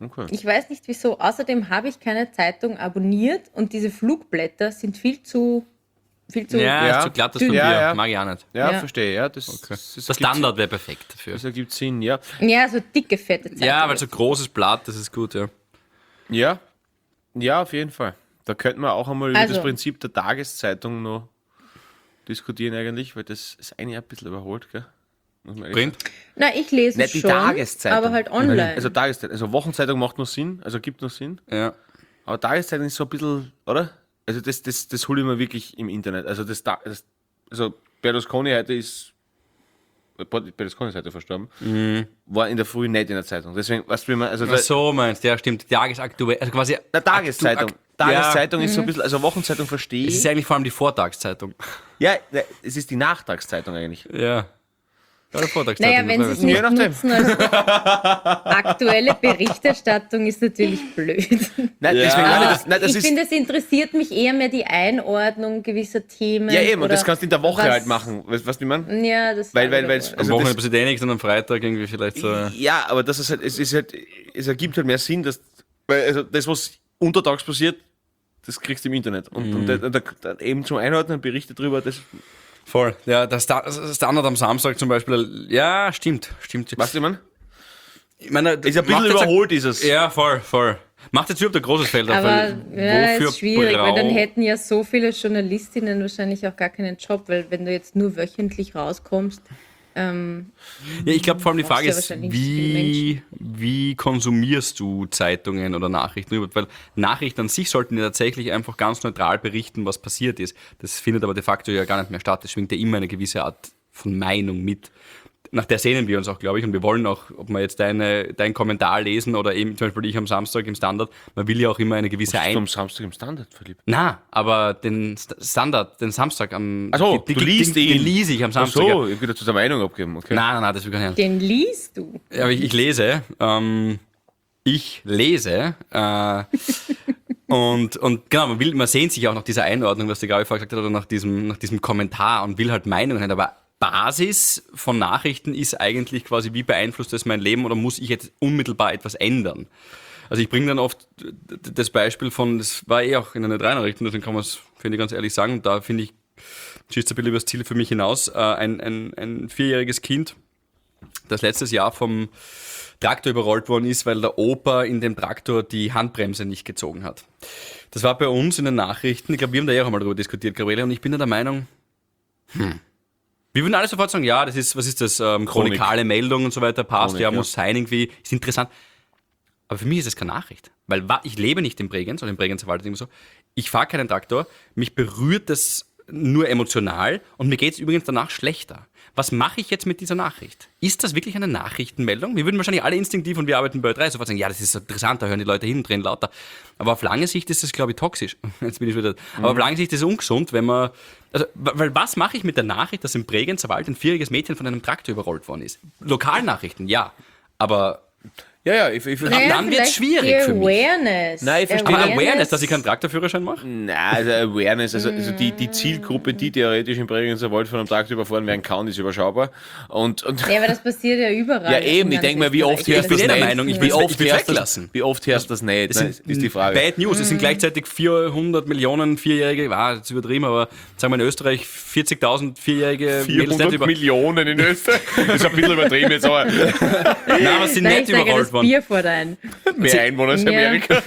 Okay. Ich weiß nicht wieso. Außerdem habe ich keine Zeitung abonniert und diese Flugblätter sind viel zu Ja, Ja. ist zu glatt, das Ja, Papier. ja. Mag ich auch nicht. Ja, Ja. verstehe, ja. Das Der ergibt Standard wäre perfekt dafür. Das ergibt Sinn, ja. ja, so dicke, fette Zeitung. Ja, weil so großes Blatt, das ist gut, ja. Ja, ja, auf jeden Fall. Da könnten wir auch einmal über Also. das Prinzip der Tageszeitung noch diskutieren eigentlich, weil das ist eigentlich ein bisschen überholt, gell? Muss man ehrlich Print? Na, ich lese Nicht die schon, Tageszeitung. aber halt online. Also Tageszeitung, also Wochenzeitung macht noch Sinn, also gibt noch Sinn. Ja. Aber Tageszeitung ist so ein bisschen, oder? Also das hole ich mir wirklich im Internet. Also also Berlusconi heute ist verstorben, war in der Früh nicht in der Zeitung. Deswegen, weißt du, wie man, also Ach so meinst du, ja, stimmt. Tagesaktuell, also quasi. der Tageszeitung. Tageszeitung ist so ein Mhm. bisschen, also Wochenzeitung verstehe Es ist ich. eigentlich vor allem die Vortagszeitung. Ja, es ist die Nachtagszeitung eigentlich. Ja. Ja, die Vortagszeitung. Naja, wenn sie es das nicht Je nachdem. nutzen als aktuelle Berichterstattung, ist natürlich blöd. Nein, Ja. deswegen, Aber das ich ist, finde, es interessiert mich eher mehr die Einordnung gewisser Themen. ja eben, und oder das kannst du in der Woche was- halt machen. Weißt du, was ich meine? Ja, das Weil war es- wieder Am also Wochenende das- passiert eh nichts und am Freitag irgendwie vielleicht so. Ja, aber das ist halt, es ergibt halt mehr Sinn, dass, weil also das, was untertags passiert, das kriegst du im Internet. Und da eben zum Einordnen Berichte drüber, das, Voll. Ja, das Standard am Samstag zum Beispiel. Ja, stimmt. weißt du, ich meine? Ich meine, Ist ein bisschen überholt, ist es. Ja, voll. Macht jetzt überhaupt ein großes Feld auf. Aber ja, wofür ist schwierig, weil dann brau- hätten ja so viele Journalistinnen wahrscheinlich auch gar keinen Job, weil wenn du jetzt nur wöchentlich rauskommst, Ja, ich glaube vor allem die brauchst Frage ja ist, wahrscheinlich viele wie konsumierst du Zeitungen oder Nachrichten überhaupt? Weil Nachrichten an sich sollten ja tatsächlich einfach ganz neutral berichten, was passiert ist. Das findet aber de facto ja gar nicht mehr statt. Es schwingt ja immer eine gewisse Art von Meinung mit. Nach der sehnen wir uns auch, glaube ich, und wir wollen auch, ob wir jetzt deinen Kommentar lesen oder eben zum Beispiel ich am Samstag im Standard, man will ja auch immer eine gewisse Am Samstag im Standard, Philipp. Na, aber den Standard, den Samstag am... Ach so, du liest den ihn. lese ich am Ach Samstag. so, ich will dazu eine Meinung abgeben, okay. Nein, das will ich gar nicht. den liest du. Ja, aber ich lese. Ich lese. Und genau, man sehnt sich auch nach dieser Einordnung, was der Gabi vorher gesagt hat, oder nach diesem Kommentar und will halt Meinungen haben. Aber Basis von Nachrichten ist eigentlich quasi, wie beeinflusst das mein Leben oder muss ich jetzt unmittelbar etwas ändern? Also ich bringe dann oft das Beispiel von, das war auch in den 3 Nachrichten, deswegen kann man es, finde ich, ganz ehrlich sagen, da finde ich, schießt ein bisschen übers Ziel für mich hinaus, ein 4-jähriges Kind, das letztes Jahr vom Traktor überrollt worden ist, weil der Opa in dem Traktor die Handbremse nicht gezogen hat. Das war bei uns in den Nachrichten, ich glaube, wir haben da ja auch einmal darüber diskutiert, Gabriele, und ich bin da der Meinung, wir würden alle sofort sagen, ja, das ist, was ist das, chronikale Meldung und so weiter, passt, Chronik, ja, ja. muss sein irgendwie, ist interessant. Aber für mich ist das keine Nachricht, weil ich lebe nicht in Bregenz oder im Bregenzer Wald, so. Ich fahre keinen Traktor, mich berührt das nur emotional und mir geht es übrigens danach schlechter. Was mache ich jetzt mit dieser Nachricht? Ist das wirklich eine Nachrichtenmeldung? Wir würden wahrscheinlich alle instinktiv, und wir arbeiten bei Ö3, sofort sagen, ja, das ist interessant, da hören die Leute hin und drehen lauter. Aber auf lange Sicht ist das, glaube ich, toxisch. Jetzt bin ich wieder. Aber auf lange Sicht ist es ungesund, wenn man. Also, weil was mache ich mit der Nachricht, dass im Bregenzer Wald ein 4-jähriges Mädchen von einem Traktor überrollt worden ist? Lokalnachrichten, ja. Aber Ja, ich dann wird's vielleicht schwierig die für mich. Awareness. Nein, ich verstehe. aber Awareness, dass ich keinen Traktorführerschein mache? Nein, also Awareness, also die Zielgruppe, die theoretisch im Bregenzer Wald von einem Traktor überfahren werden kann, ist überschaubar. Und Ja, aber das passiert ja überall. ja, eben, in ich denke mal, wie ganz oft Österreich. hörst du das bin der nicht? Meinung, ich wie will's oft hörst du weglassen. das? Wie oft hörst du das nicht? Das ist die Frage. Bad News. Es sind gleichzeitig 400 Millionen Vierjährige, das ist übertrieben, aber sagen wir in Österreich 40.000 Vierjährige. 400 Millionen in Österreich. Das ist ein bisschen übertrieben jetzt, aber Nein, aber sie sind Nein, nicht ich sage überrollt das worden. Bier vor dein. mehr Einwohner als Ja. Amerika.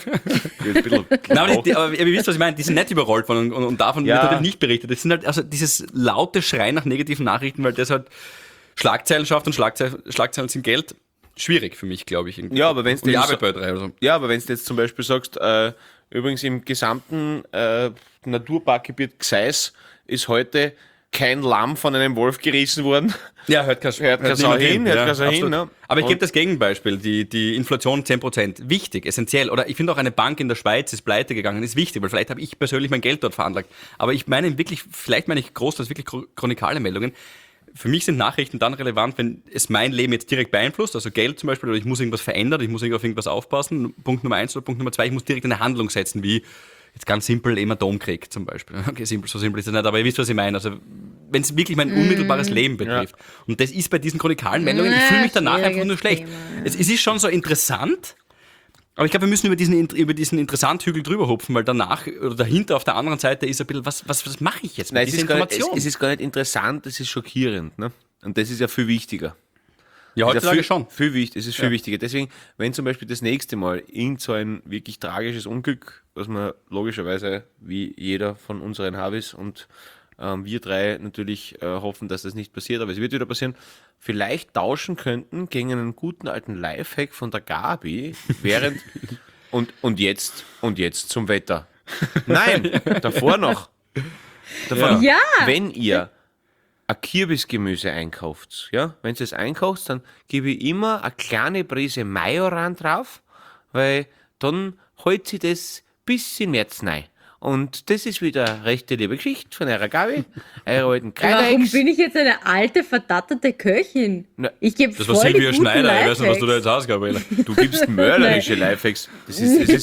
Nein, aber ihr wisst, was ich meine. Die sind nicht überrollt worden und davon Ja. wird natürlich nicht berichtet. Das sind halt also dieses laute Schreien nach negativen Nachrichten, weil das halt Schlagzeilen schafft und Schlagzeilen sind Geld. Schwierig für mich, glaube ich. irgendwie. Ja, aber wenn's Und ich denn arbeite so- bei Ö3 oder so. Ja, aber wenn du jetzt zum Beispiel sagst, übrigens im gesamten Naturparkgebiet Gseis ist heute kein Lamm von einem Wolf gerissen worden. Ja, hört keine Sau hin, absolut. ne? Aber ich Und- gebe das Gegenbeispiel, die Inflation 10%. Wichtig, essentiell. Oder ich finde auch eine Bank in der Schweiz ist pleite gegangen, ist wichtig, weil vielleicht habe ich persönlich mein Geld dort veranlagt. Aber ich meine wirklich, vielleicht meine ich groß, das wirklich chronikale Meldungen. Für mich sind Nachrichten dann relevant, wenn es mein Leben jetzt direkt beeinflusst, also Geld zum Beispiel, oder ich muss irgendwas verändern, ich muss auf irgendwas aufpassen. Punkt Nummer 1 oder Punkt Nummer 2, ich muss direkt eine Handlung setzen, wie jetzt ganz simpel eben Atomkrieg zum Beispiel. Okay, so simpel ist das nicht, aber ihr wisst, was ich meine. Also wenn es wirklich mein unmittelbares Leben betrifft. Und das ist bei diesen chronikalen Meldungen, ich fühle mich danach einfach nur schwieriges schlecht. Thema, Es ist schon so interessant, Aber ich glaube, wir müssen über diesen Interessant-Hügel drüber hupfen, weil danach oder dahinter auf der anderen Seite ist ein bisschen, was mache ich jetzt mit Nein, dieser Information? es ist gar nicht interessant, es ist schockierend. Ne? Und das ist ja viel wichtiger. ja, heutzutage schon. Es ist viel wichtiger. Deswegen, wenn zum Beispiel das nächste Mal irgend so ein wirklich tragisches Unglück, was man logischerweise wie jeder von unseren Habis und wir drei natürlich hoffen, dass das nicht passiert, aber es wird wieder passieren, vielleicht tauschen könnten gegen einen guten alten Lifehack von der Gabi, während und jetzt zum Wetter. Nein, davor noch. Ja. Wenn ihr ein Kürbisgemüse einkauft, ja, wenn ihr es einkauft, dann gebe ich immer eine kleine Prise Majoran drauf, weil dann hält sich das bis in März rein. Und das ist wieder eine rechte liebe Geschichte von eurer Gabi, eurer alten Warum Kräuterhex. bin ich jetzt eine alte, verdatterte Köchin? Na, Ich gebe Das war voll die Silvia guten Schneider, ich weiß nicht, was du da Lifehacks. jetzt hast, Gabriele. Du gibst mörderische Lifehacks. Das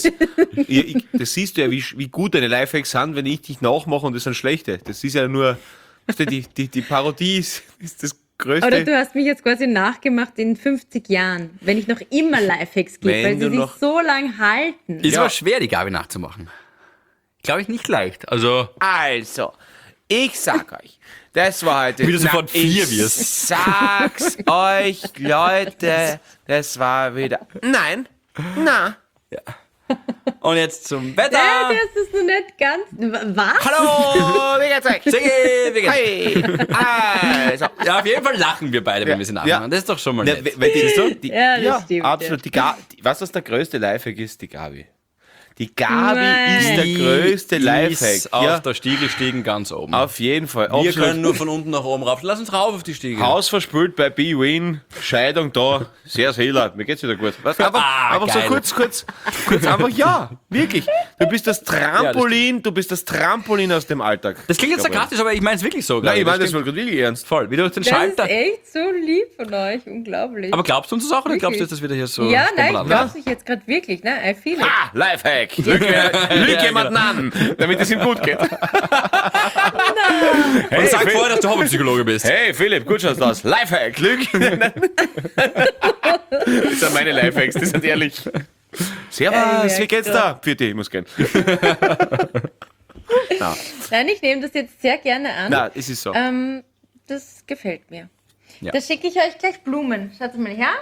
das siehst du ja, wie gut deine Lifehacks sind, wenn ich dich nachmache und das sind schlechte. Das ist ja nur, weißt du, die Parodie ist das Größte. Oder du hast mich jetzt quasi nachgemacht in 50 Jahren, wenn ich noch immer Lifehacks gebe, Wenn weil du sie sich noch- so lang halten. Ist Ja. aber schwer, die Gabi nachzumachen. Glaube ich nicht leicht. Also, Also, ich sag euch, das war heute. Wie du sofort ich 4 wirst. Sag's euch, Leute, das war wieder. Nein, na. und jetzt zum Wetter. Das ist noch nicht ganz. Was? Hallo, wie geht's euch? Sigi, wie geht's? Hey, also. Ja, auf jeden Fall lachen wir beide, wenn wir sie nachmachen. Ja. Das ist doch schon mal Ne, nett. Ja, das stimmt, absolut. Weißt du, was der größte Lifehack ist? Die Gabi. Die Gabi Nein. ist der größte Die Lifehack. ist auf der Stiege stehen ganz oben. Auf jeden Fall. wir absolut. können nur von unten nach oben rauf. Lass uns rauf auf die Stiege. Haus verspült bei B-Win, Scheidung da, sehr Seeler, mir geht's wieder gut. Was, einfach so geil. kurz einfach, ja, wirklich. Du bist das Trampolin, aus dem Alltag. Das klingt jetzt Gabriel. sarkastisch, aber ich meine es wirklich so. Nein, Gabi. ich meine das stimmt wohl wirklich ernst. voll. Wie durch den Das Schalter. ist echt so lieb von euch, unglaublich. Aber glaubst du uns das auch oder glaubst du, Wirklich? dass das wieder hier so ja, nein, ich spontan glaube es jetzt gerade wirklich, ne? I feel it. Ah, Lifehack. Lüg jemanden an, damit es ihm gut geht. Und sag vorher, dass du Hobbypsychologe bist. Hey Philipp, gut schaust du aus. Lifehack, Lüg. Das sind meine Lifehacks, die sind ehrlich. Servus, wie geht's da? Für dich, ich muss gehen. Nein, ich nehme das jetzt sehr gerne an. Na, es ist so. Das gefällt mir. Ja. Da schicke ich euch gleich Blumen. Schaut mal her.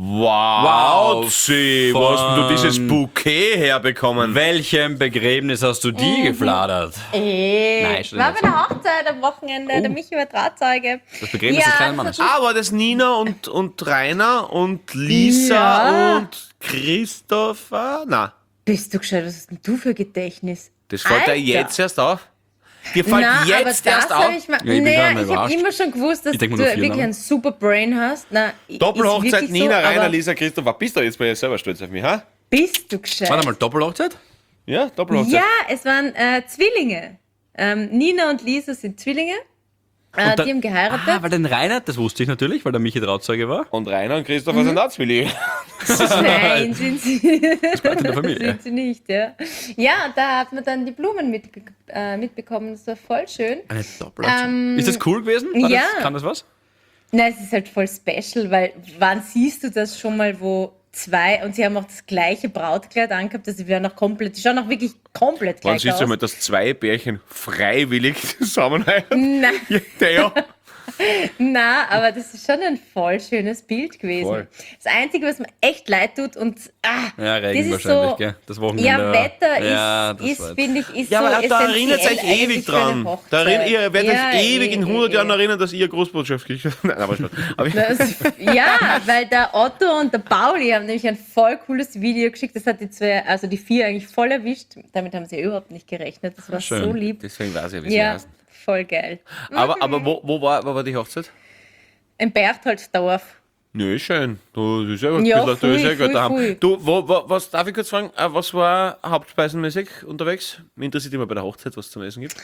Wow, Zi, wo hast denn du von- dieses Bouquet herbekommen? Welchem Begräbnis hast du die gefladert? Nein, stimmt War nicht. bei der Hochzeit am Wochenende, der Michi war Trauzeuge. Das Begräbnis des kleinen Mannes. Ah, war das Nina und Rainer und Lisa Ja. und Christopher? Na, Bist du gescheit, was hast denn du für Gedächtnis? das fällt dir Alter. jetzt erst auf? Dir fällt Na, aber jetzt das erst hab auf? ich mal, Ja, ich bin naja, gerade mal ich habe überrascht. immer schon gewusst, dass Ich denk du mal nur 4 wirklich Namen. ein super Brain hast. Na, ist Doppelhochzeit, wirklich Nina, so, Rainer, aber Lisa, Christopher. Bist du jetzt bei dir selber stolz auf mich, ha? Bist du gescheit? Warte mal, Doppelhochzeit? Ja, Doppelhochzeit. Ja, es waren Zwillinge. Nina und Lisa sind Zwillinge. Die haben geheiratet. Ah, weil den Rainer, das wusste ich natürlich, weil der Michi Trauzeuge war. Und Rainer und Christopher sind auch Zwillinge. Nein, sind sie, In der Familie. sind sie nicht. Ja, ja, da hat man dann die Blumen mitbekommen. Das war voll schön. Eine Doppelhochzeit. Ist das cool gewesen? War ja. Das, kann das was? Nein, es ist halt voll special, weil wann siehst du das schon mal, wo zwei, und sie haben auch das gleiche Brautkleid angehabt, also sie werden auch komplett, die schauen auch wirklich komplett Wann gleich siehst aus. du mal, dass zwei Pärchen freiwillig zusammenheiraten? Nein, Ja. na, aber das ist schon ein voll schönes Bild gewesen. Voll. Das Einzige, was mir echt leid tut und Ja, Regen das ist wahrscheinlich, so, gell? Das Wochenende. ja, Wetter ja, das ist war jetzt- finde ich, ist Ja, so aber da erinnert essentiell euch ewig eigentlich für eine dran. Hochzeit. Ihr werdet Ja, euch ewig in 100 Jahren eh. erinnern, dass ihr Großbotschaft gekriegt habt. Nein, aber Spaß. Aber Ja, weil der Otto und der Pauli haben nämlich ein voll cooles Video geschickt. Das hat die zwei, also die vier eigentlich voll erwischt. Damit haben sie überhaupt nicht gerechnet. Das war Schön. so lieb. deswegen weiß ich, wie sie Ja, heißt. voll geil. Aber wo war die Hochzeit? Ein Berchtoldsdorf. Nö, schön. Du ist ja gut, Ja, du ist ja voll, gut daheim. voll. Du, was darf ich kurz fragen? Was war hauptspeisenmäßig unterwegs? Mich interessiert immer bei der Hochzeit, was es zum Essen gibt.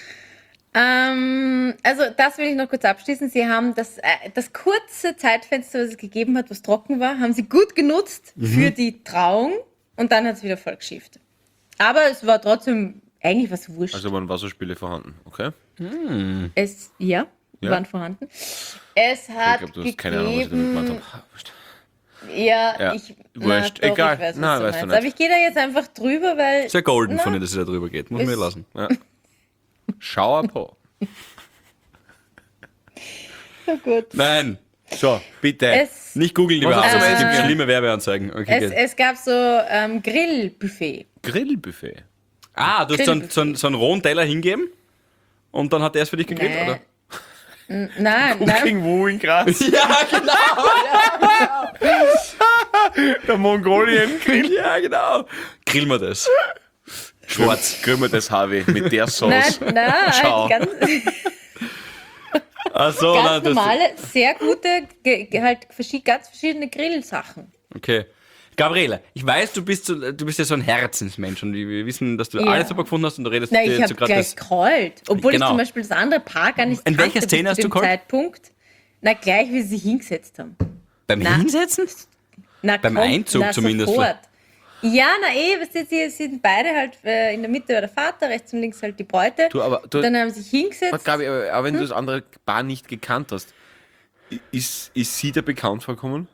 Also das will ich noch kurz abschließen. Sie haben das kurze Zeitfenster, was es gegeben hat, was trocken war, haben sie gut genutzt für die Trauung und dann hat es wieder voll geschifft. Aber es war trotzdem eigentlich was wurscht. Also waren Wasserspiele vorhanden, okay? Ja, Ja. waren vorhanden. Es hat Ich glaube, du hast keine Ahnung, was ich damit gemeint gegeben habe. Wurscht. Ja, Ja, ich. wurscht, doch, egal. Ich weiß, was Nein, du weißt du meinst. nicht. Aber ich gehe da jetzt einfach drüber, weil. Sehr golden Na, von dir, dass er da drüber geht. Muss man ist- mir lassen. Ja. Schau po. Oh gut. Nein, So, bitte. Es, nicht googeln, lieber Was hast du Alex. Es zum gibt Essen? schlimme Werbeanzeigen. Okay, geht. es gab so Grillbuffet. Grillbuffet. Du hast so einen rohen Teller hingeben und dann hat er es für dich gegrillt, Nein. oder? Nein, nein. King Wu in Graz. Ja, genau. Der Mongolien-Grill. Ja, genau. Grillen wir das. Schwarz. Grillen wir das Harvey mit der Sauce. Nein, Schau. halt Achso, ganz normale, sehr gute, ganz verschiedene Grillsachen. Okay. Gabriele, ich weiß, du bist ja so ein Herzensmensch und wir wissen, dass du Ja. alles super gefunden hast und du redest Nein, ich jetzt habe so gerade gleich das. geheult. Obwohl Genau. ich zum Beispiel das andere Paar gar nicht In welcher kannte Szene bis hast zu du dem geheult? Zeitpunkt. Na, gleich, wie sie sich hingesetzt haben. Beim Na. Hinsetzen? Na, Beim Einzug zumindest. Sofort. Ja, weißt du, sie sind beide halt in der Mitte war der Vater, rechts und links halt die Bräute. Du, aber du, Dann haben sie sich hingesetzt. Gabi, aber wenn du das andere Paar nicht gekannt hast, ist sie dir bekannt vorkommen?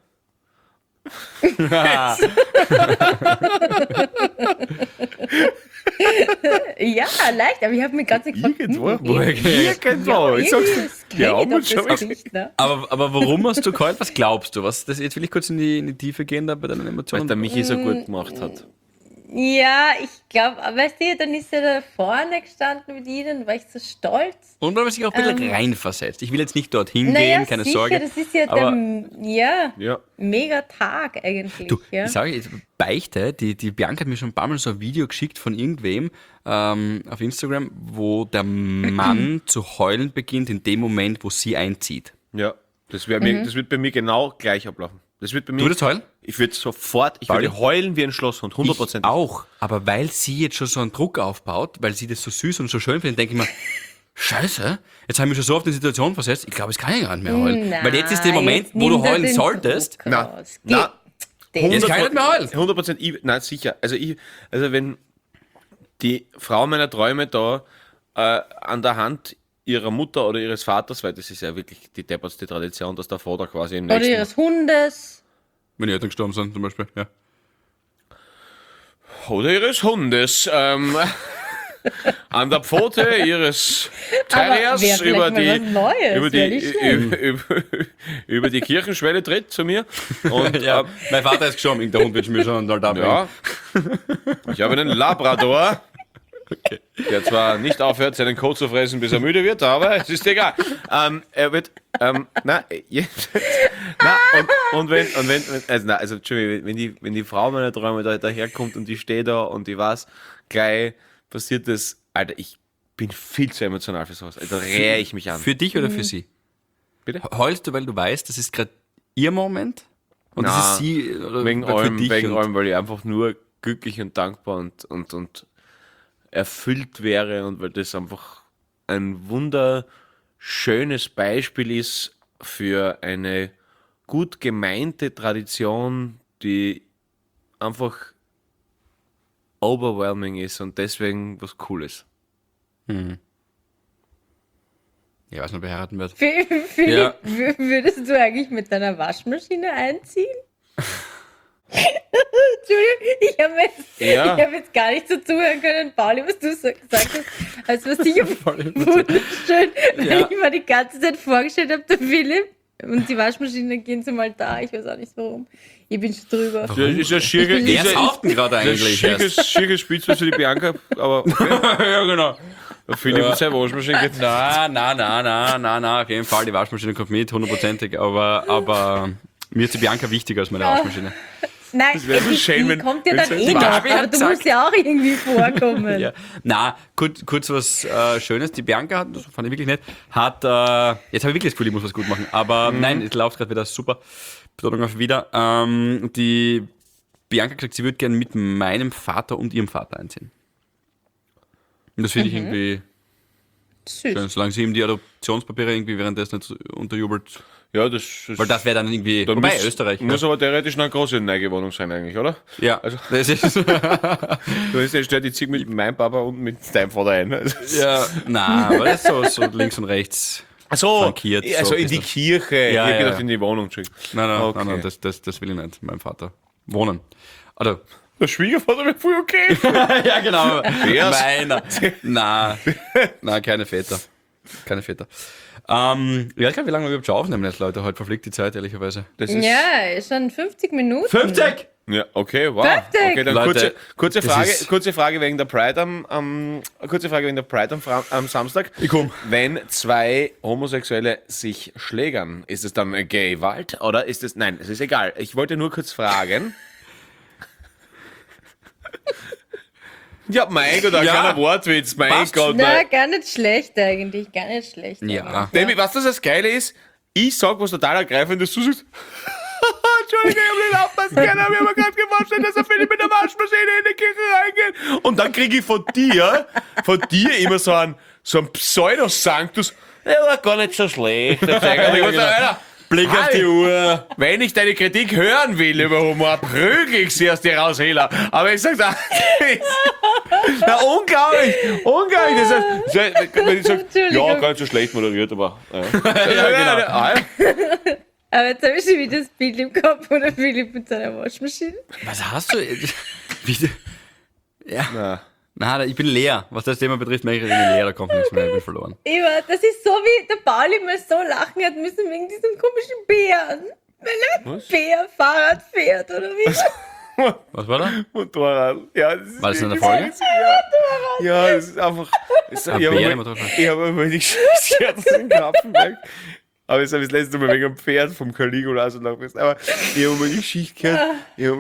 Ja, leicht, aber ich habe mir ganz gefragt, Irgendwo. irgendwie- Irgendwo. Ich sag's dir. das Ja, kenne ich und doch, das schon. Gesicht, ne? Aber warum hast du geheult? Was glaubst du? Jetzt will ich kurz in die Tiefe gehen da bei deinen Weil Emotionen. der Michi so gut gemacht hat. Ja, ich glaube, weißt du, dann ist er da vorne gestanden mit ihnen, war ich so stolz. Und weil man sich auch ein bisschen reinversetzt. Ich will jetzt nicht dorthin Naja, gehen, keine sicher, Sorge. das ist ja aber der Ja. mega Tag eigentlich. du, ja. ich sage jetzt, Beichte, die Bianca hat mir schon ein paar Mal so ein Video geschickt von irgendwem auf Instagram, wo der Mann zu heulen beginnt in dem Moment, wo sie einzieht. Ja. Das wird bei mir genau gleich ablaufen. Das wird bei mir. Du würdest heulen? Ich würde sofort, ich Pauli? würde heulen wie ein Schlosshund, 100%. Ich auch, aber weil sie jetzt schon so einen Druck aufbaut, weil sie das so süß und so schön findet, denke ich mir, Scheiße, jetzt habe ich mich schon so auf die Situation versetzt, ich glaube, jetzt kann ich gar nicht mehr heulen. Weil jetzt ist der Moment, jetzt wo du nimmt er heulen den solltest. Druck Na, raus. na, Geht. Jetzt kann ich nicht mehr heulen. 100%, nein, sicher. Also wenn die Frau meiner Träume da an der Hand ihrer Mutter oder ihres Vaters, weil das ist ja wirklich die deppertste Tradition, dass der Vater quasi im Oder nächsten... ihres Hundes. Wenn die Eltern gestorben sind, zum Beispiel. Ja. Oder ihres Hundes. An der Pfote ihres Terriers wär vielleicht über mal die, was Neues, über, wär die, nicht schlimm. über die Kirchenschwelle tritt zu mir. Und Ja, mein Vater ist gestorben, irgendein Hund wird mir schon halt abhängen. ja, ich habe einen Labrador, der zwar nicht aufhört, seinen Kot zu fressen, bis er müde wird, aber es ist egal. Er wird, Entschuldigung, wenn die Frau meiner Träume da daherkommt und die steht da und die weiß, gleich passiert das, Alter, ich bin viel zu emotional für sowas. Da rehe ich mich an. Für dich oder für sie? Bitte? Heulst du, weil du weißt, das ist gerade ihr Moment? Und Na, das ist sie oder Wegen für allem, dich? und- weil ich einfach nur glücklich und dankbar und erfüllt wäre und weil das einfach ein wunderschönes Beispiel ist für eine gut gemeinte Tradition, die einfach overwhelming ist und deswegen was Cooles. Ja, weiß nicht, ob er heiraten wird. Philipp, Ja. würdest du eigentlich mit deiner Waschmaschine einziehen? Entschuldigung, ich Ja. hab jetzt gar nicht so zuhören können, Pauli, was du so gesagt hast. Also was sicher wunderschön, weil Ja. ich mir die ganze Zeit vorgestellt habe, der Philipp und die Waschmaschine gehen zum Altar, ich weiß auch nicht warum. Ich bin schon drüber. Das ist ja schier, bin- Wer Ist sauft denn gerade eigentlich? erst? schieres Spielzeug für die Bianca, aber okay. Ja, genau. Der Philipp und seine Waschmaschine geht. Na, auf jeden Fall, die Waschmaschine kommt mit, hundertprozentig, aber mir ist die Bianca wichtiger als meine Waschmaschine. Nein, wär so die schön, wenn- kommt ja wenn's- dann Die eh noch, Gabi hat aber du gesagt- musst ja auch irgendwie vorkommen. Ja. Na, kurz was Schönes. Die Bianca hat, das fand ich wirklich nett, hat, jetzt habe ich wirklich das Gefühl, ich muss was gut machen, aber nein, es läuft gerade wieder super. Betonung auf wieder. Die Bianca hat gesagt, sie würde gerne mit meinem Vater und ihrem Vater einziehen. Und das finde ich irgendwie Süß. schön, solange sie ihm die Adoptionspapiere irgendwie währenddessen nicht unterjubelt. Ja, das Weil das wäre dann irgendwie, dann wobei muss, Österreich. Muss aber theoretisch noch eine große neue Wohnung sein eigentlich, oder? Ja, Also- das ist, Du hast ja gestellt, ich ziehe mit meinem Papa und mit deinem Vater ein. Also, ja, na, aber das ist so links und rechts Achso, frankiert. also so in die ist das. Kirche. Ja, ich hab ja. gedacht, in die Wohnung. Nein, Okay. nein, das will ich nicht, mein Vater. Wohnen. Also, Der Schwiegervater wäre voll okay. ja, genau. Wär's? Nein, keine Väter. Keine Väter. Ja, ich glaube, wie lange wir überhaupt schon aufnehmen jetzt, Leute? Heute verfliegt die Zeit, ehrlicherweise. Das ist, Ja, schon 50 Minuten. 50! Ja, okay, wow. Perfekt. Okay, dann Leute, kurze das Frage, ist- kurze Frage wegen der Pride am Samstag. Ich komm. Wenn zwei Homosexuelle sich schlägern, ist es dann Gay-Gewalt oder ist es, nein, es ist egal. Ich wollte nur kurz fragen. Ja, mein Gott, ein Ja. kleiner Wortwitz, mein Passt. Gott. Na, gar nicht schlecht eigentlich, gar nicht schlecht. Ja. Nämlich, was das Geile ist, ich sag was total Ergreifendes, du sagst, Entschuldigung, ich hab nicht aufpassen können, aber ich hab mir gerade vorstellen, dass er Philipp mit der Waschmaschine in die Küche reingeht. Und dann kriege ich von dir immer so ein Pseudo-Sanctus, der war gar nicht so schlecht. Und ich muss sagen, Alter, Blick auf die Uhr. wenn ich deine Kritik hören will über Humor, prügel ich sie aus dir raus, Hela. Aber ich sag da, na, unglaublich. Das heißt, wenn ich sag, ja, Entschuldigung. gar nicht so schlecht moderiert, aber. Ja. Ja, genau. Aber jetzt habe ich schon wieder das Bild im Kopf von der Philipp mit seiner Waschmaschine. Was hast du? Wie, ja. Na. Nein, ich bin leer. Was das Thema betrifft, merke ich, ich bin leer, da kommt nichts mehr, ich bin verloren. Das ist so, wie der Pauli mal so lachen hat müssen wegen diesem komischen Bären. Weil ein Bär Fahrrad fährt, oder wie? Was war da? Motorrad. Ja, das ist War das in der wirklich- Folge? Ja, das ist einfach. Ein Bär im Motorrad. Ich habe immer die Scherz in Grafenberg. Aber jetzt habe ich das letzte Mal wegen einem Pferd vom Caligula so nachgewiesen. Aber ich habe mal die Geschichte gehört.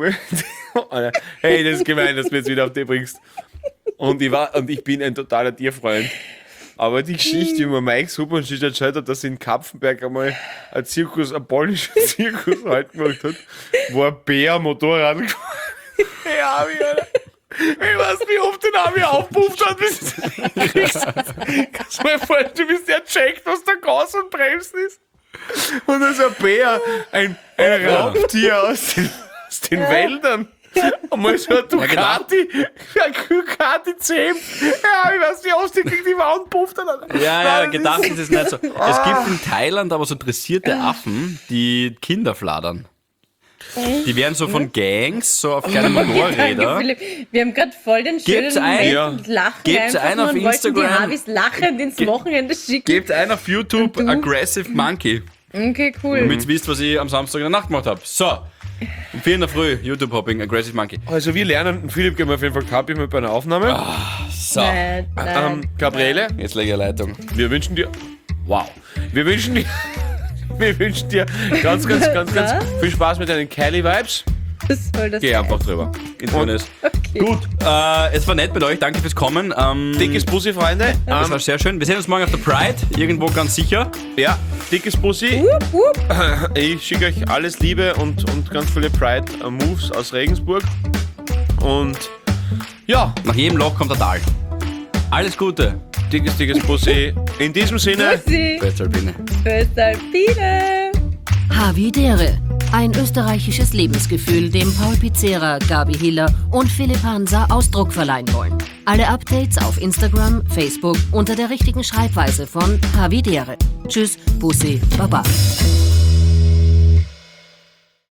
Hey, das ist gemein, dass du mich jetzt wieder auf die bringst. Und ich bin ein totaler Tierfreund. Aber die Geschichte, wie mir Mike Supernschicht erzählt hat, dass in Kapfenberg einmal ein polnischer Zirkus halt gemacht hat, wo ein Bär Motorrad gefahren ist. Ja, ich weiß nicht, wie oft den Arm hier aufpufft hat, bis du das kriegst. Kannst du mir vorstellen, du bist ja checkt, was der Gas und Bremsen ist. Und dann ist ein Bär, ein Raubtier aus den Wäldern. Und mal so ein Ducati 10. Ja, ich weiß nicht, aus die gegen die Wand pufft. Ja, gedacht ist es nicht so. Es gibt in Thailand aber so dressierte Affen, die Kinder fladern. Die werden so von Gangs, so auf kleinen Danke, Motorräder. Philipp. Wir haben gerade voll den schönen Gebt's ein? Moment Ja. und lachen Gebt's einfach ein nur auf und wollten die Instagram? Harvis lachend ins Wochenende schicken. Gebt ein auf YouTube Und du? Aggressive Monkey, Okay, cool. damit ihr wisst, was ich am Samstag in der Nacht gemacht habe. So, um 4 in der Früh, YouTube-Hopping, Aggressive Monkey. Also wir lernen, Philipp, geben wir auf jeden Fall Kapi mit bei einer Aufnahme. So, Nein. Gabriele, jetzt lege ich eine Leitung. wir wünschen dir, wir wünschen dir ganz viel Spaß mit deinen Kelly-Vibes. Das ist voll das Geh einfach drüber. Und gut, es war nett mit euch, danke fürs Kommen. Dickes Bussi, Freunde. Das war sehr schön. Wir sehen uns morgen auf der Pride, irgendwo ganz sicher. Ja, dickes Bussi. Ich schicke euch alles Liebe und ganz viele Pride-Moves aus Regensburg. Und ja, Nach jedem Loch kommt ein Tal. Alles Gute. dickes Bussi. In diesem Sinne, Bussi. Beste Alpine. Föstalpine. Havidere. Ein österreichisches Lebensgefühl, dem Paul Pizzera, Gabi Hiller und Philipp Hansa Ausdruck verleihen wollen. Alle Updates auf Instagram, Facebook unter der richtigen Schreibweise von Havidere. Tschüss, Bussi, Baba.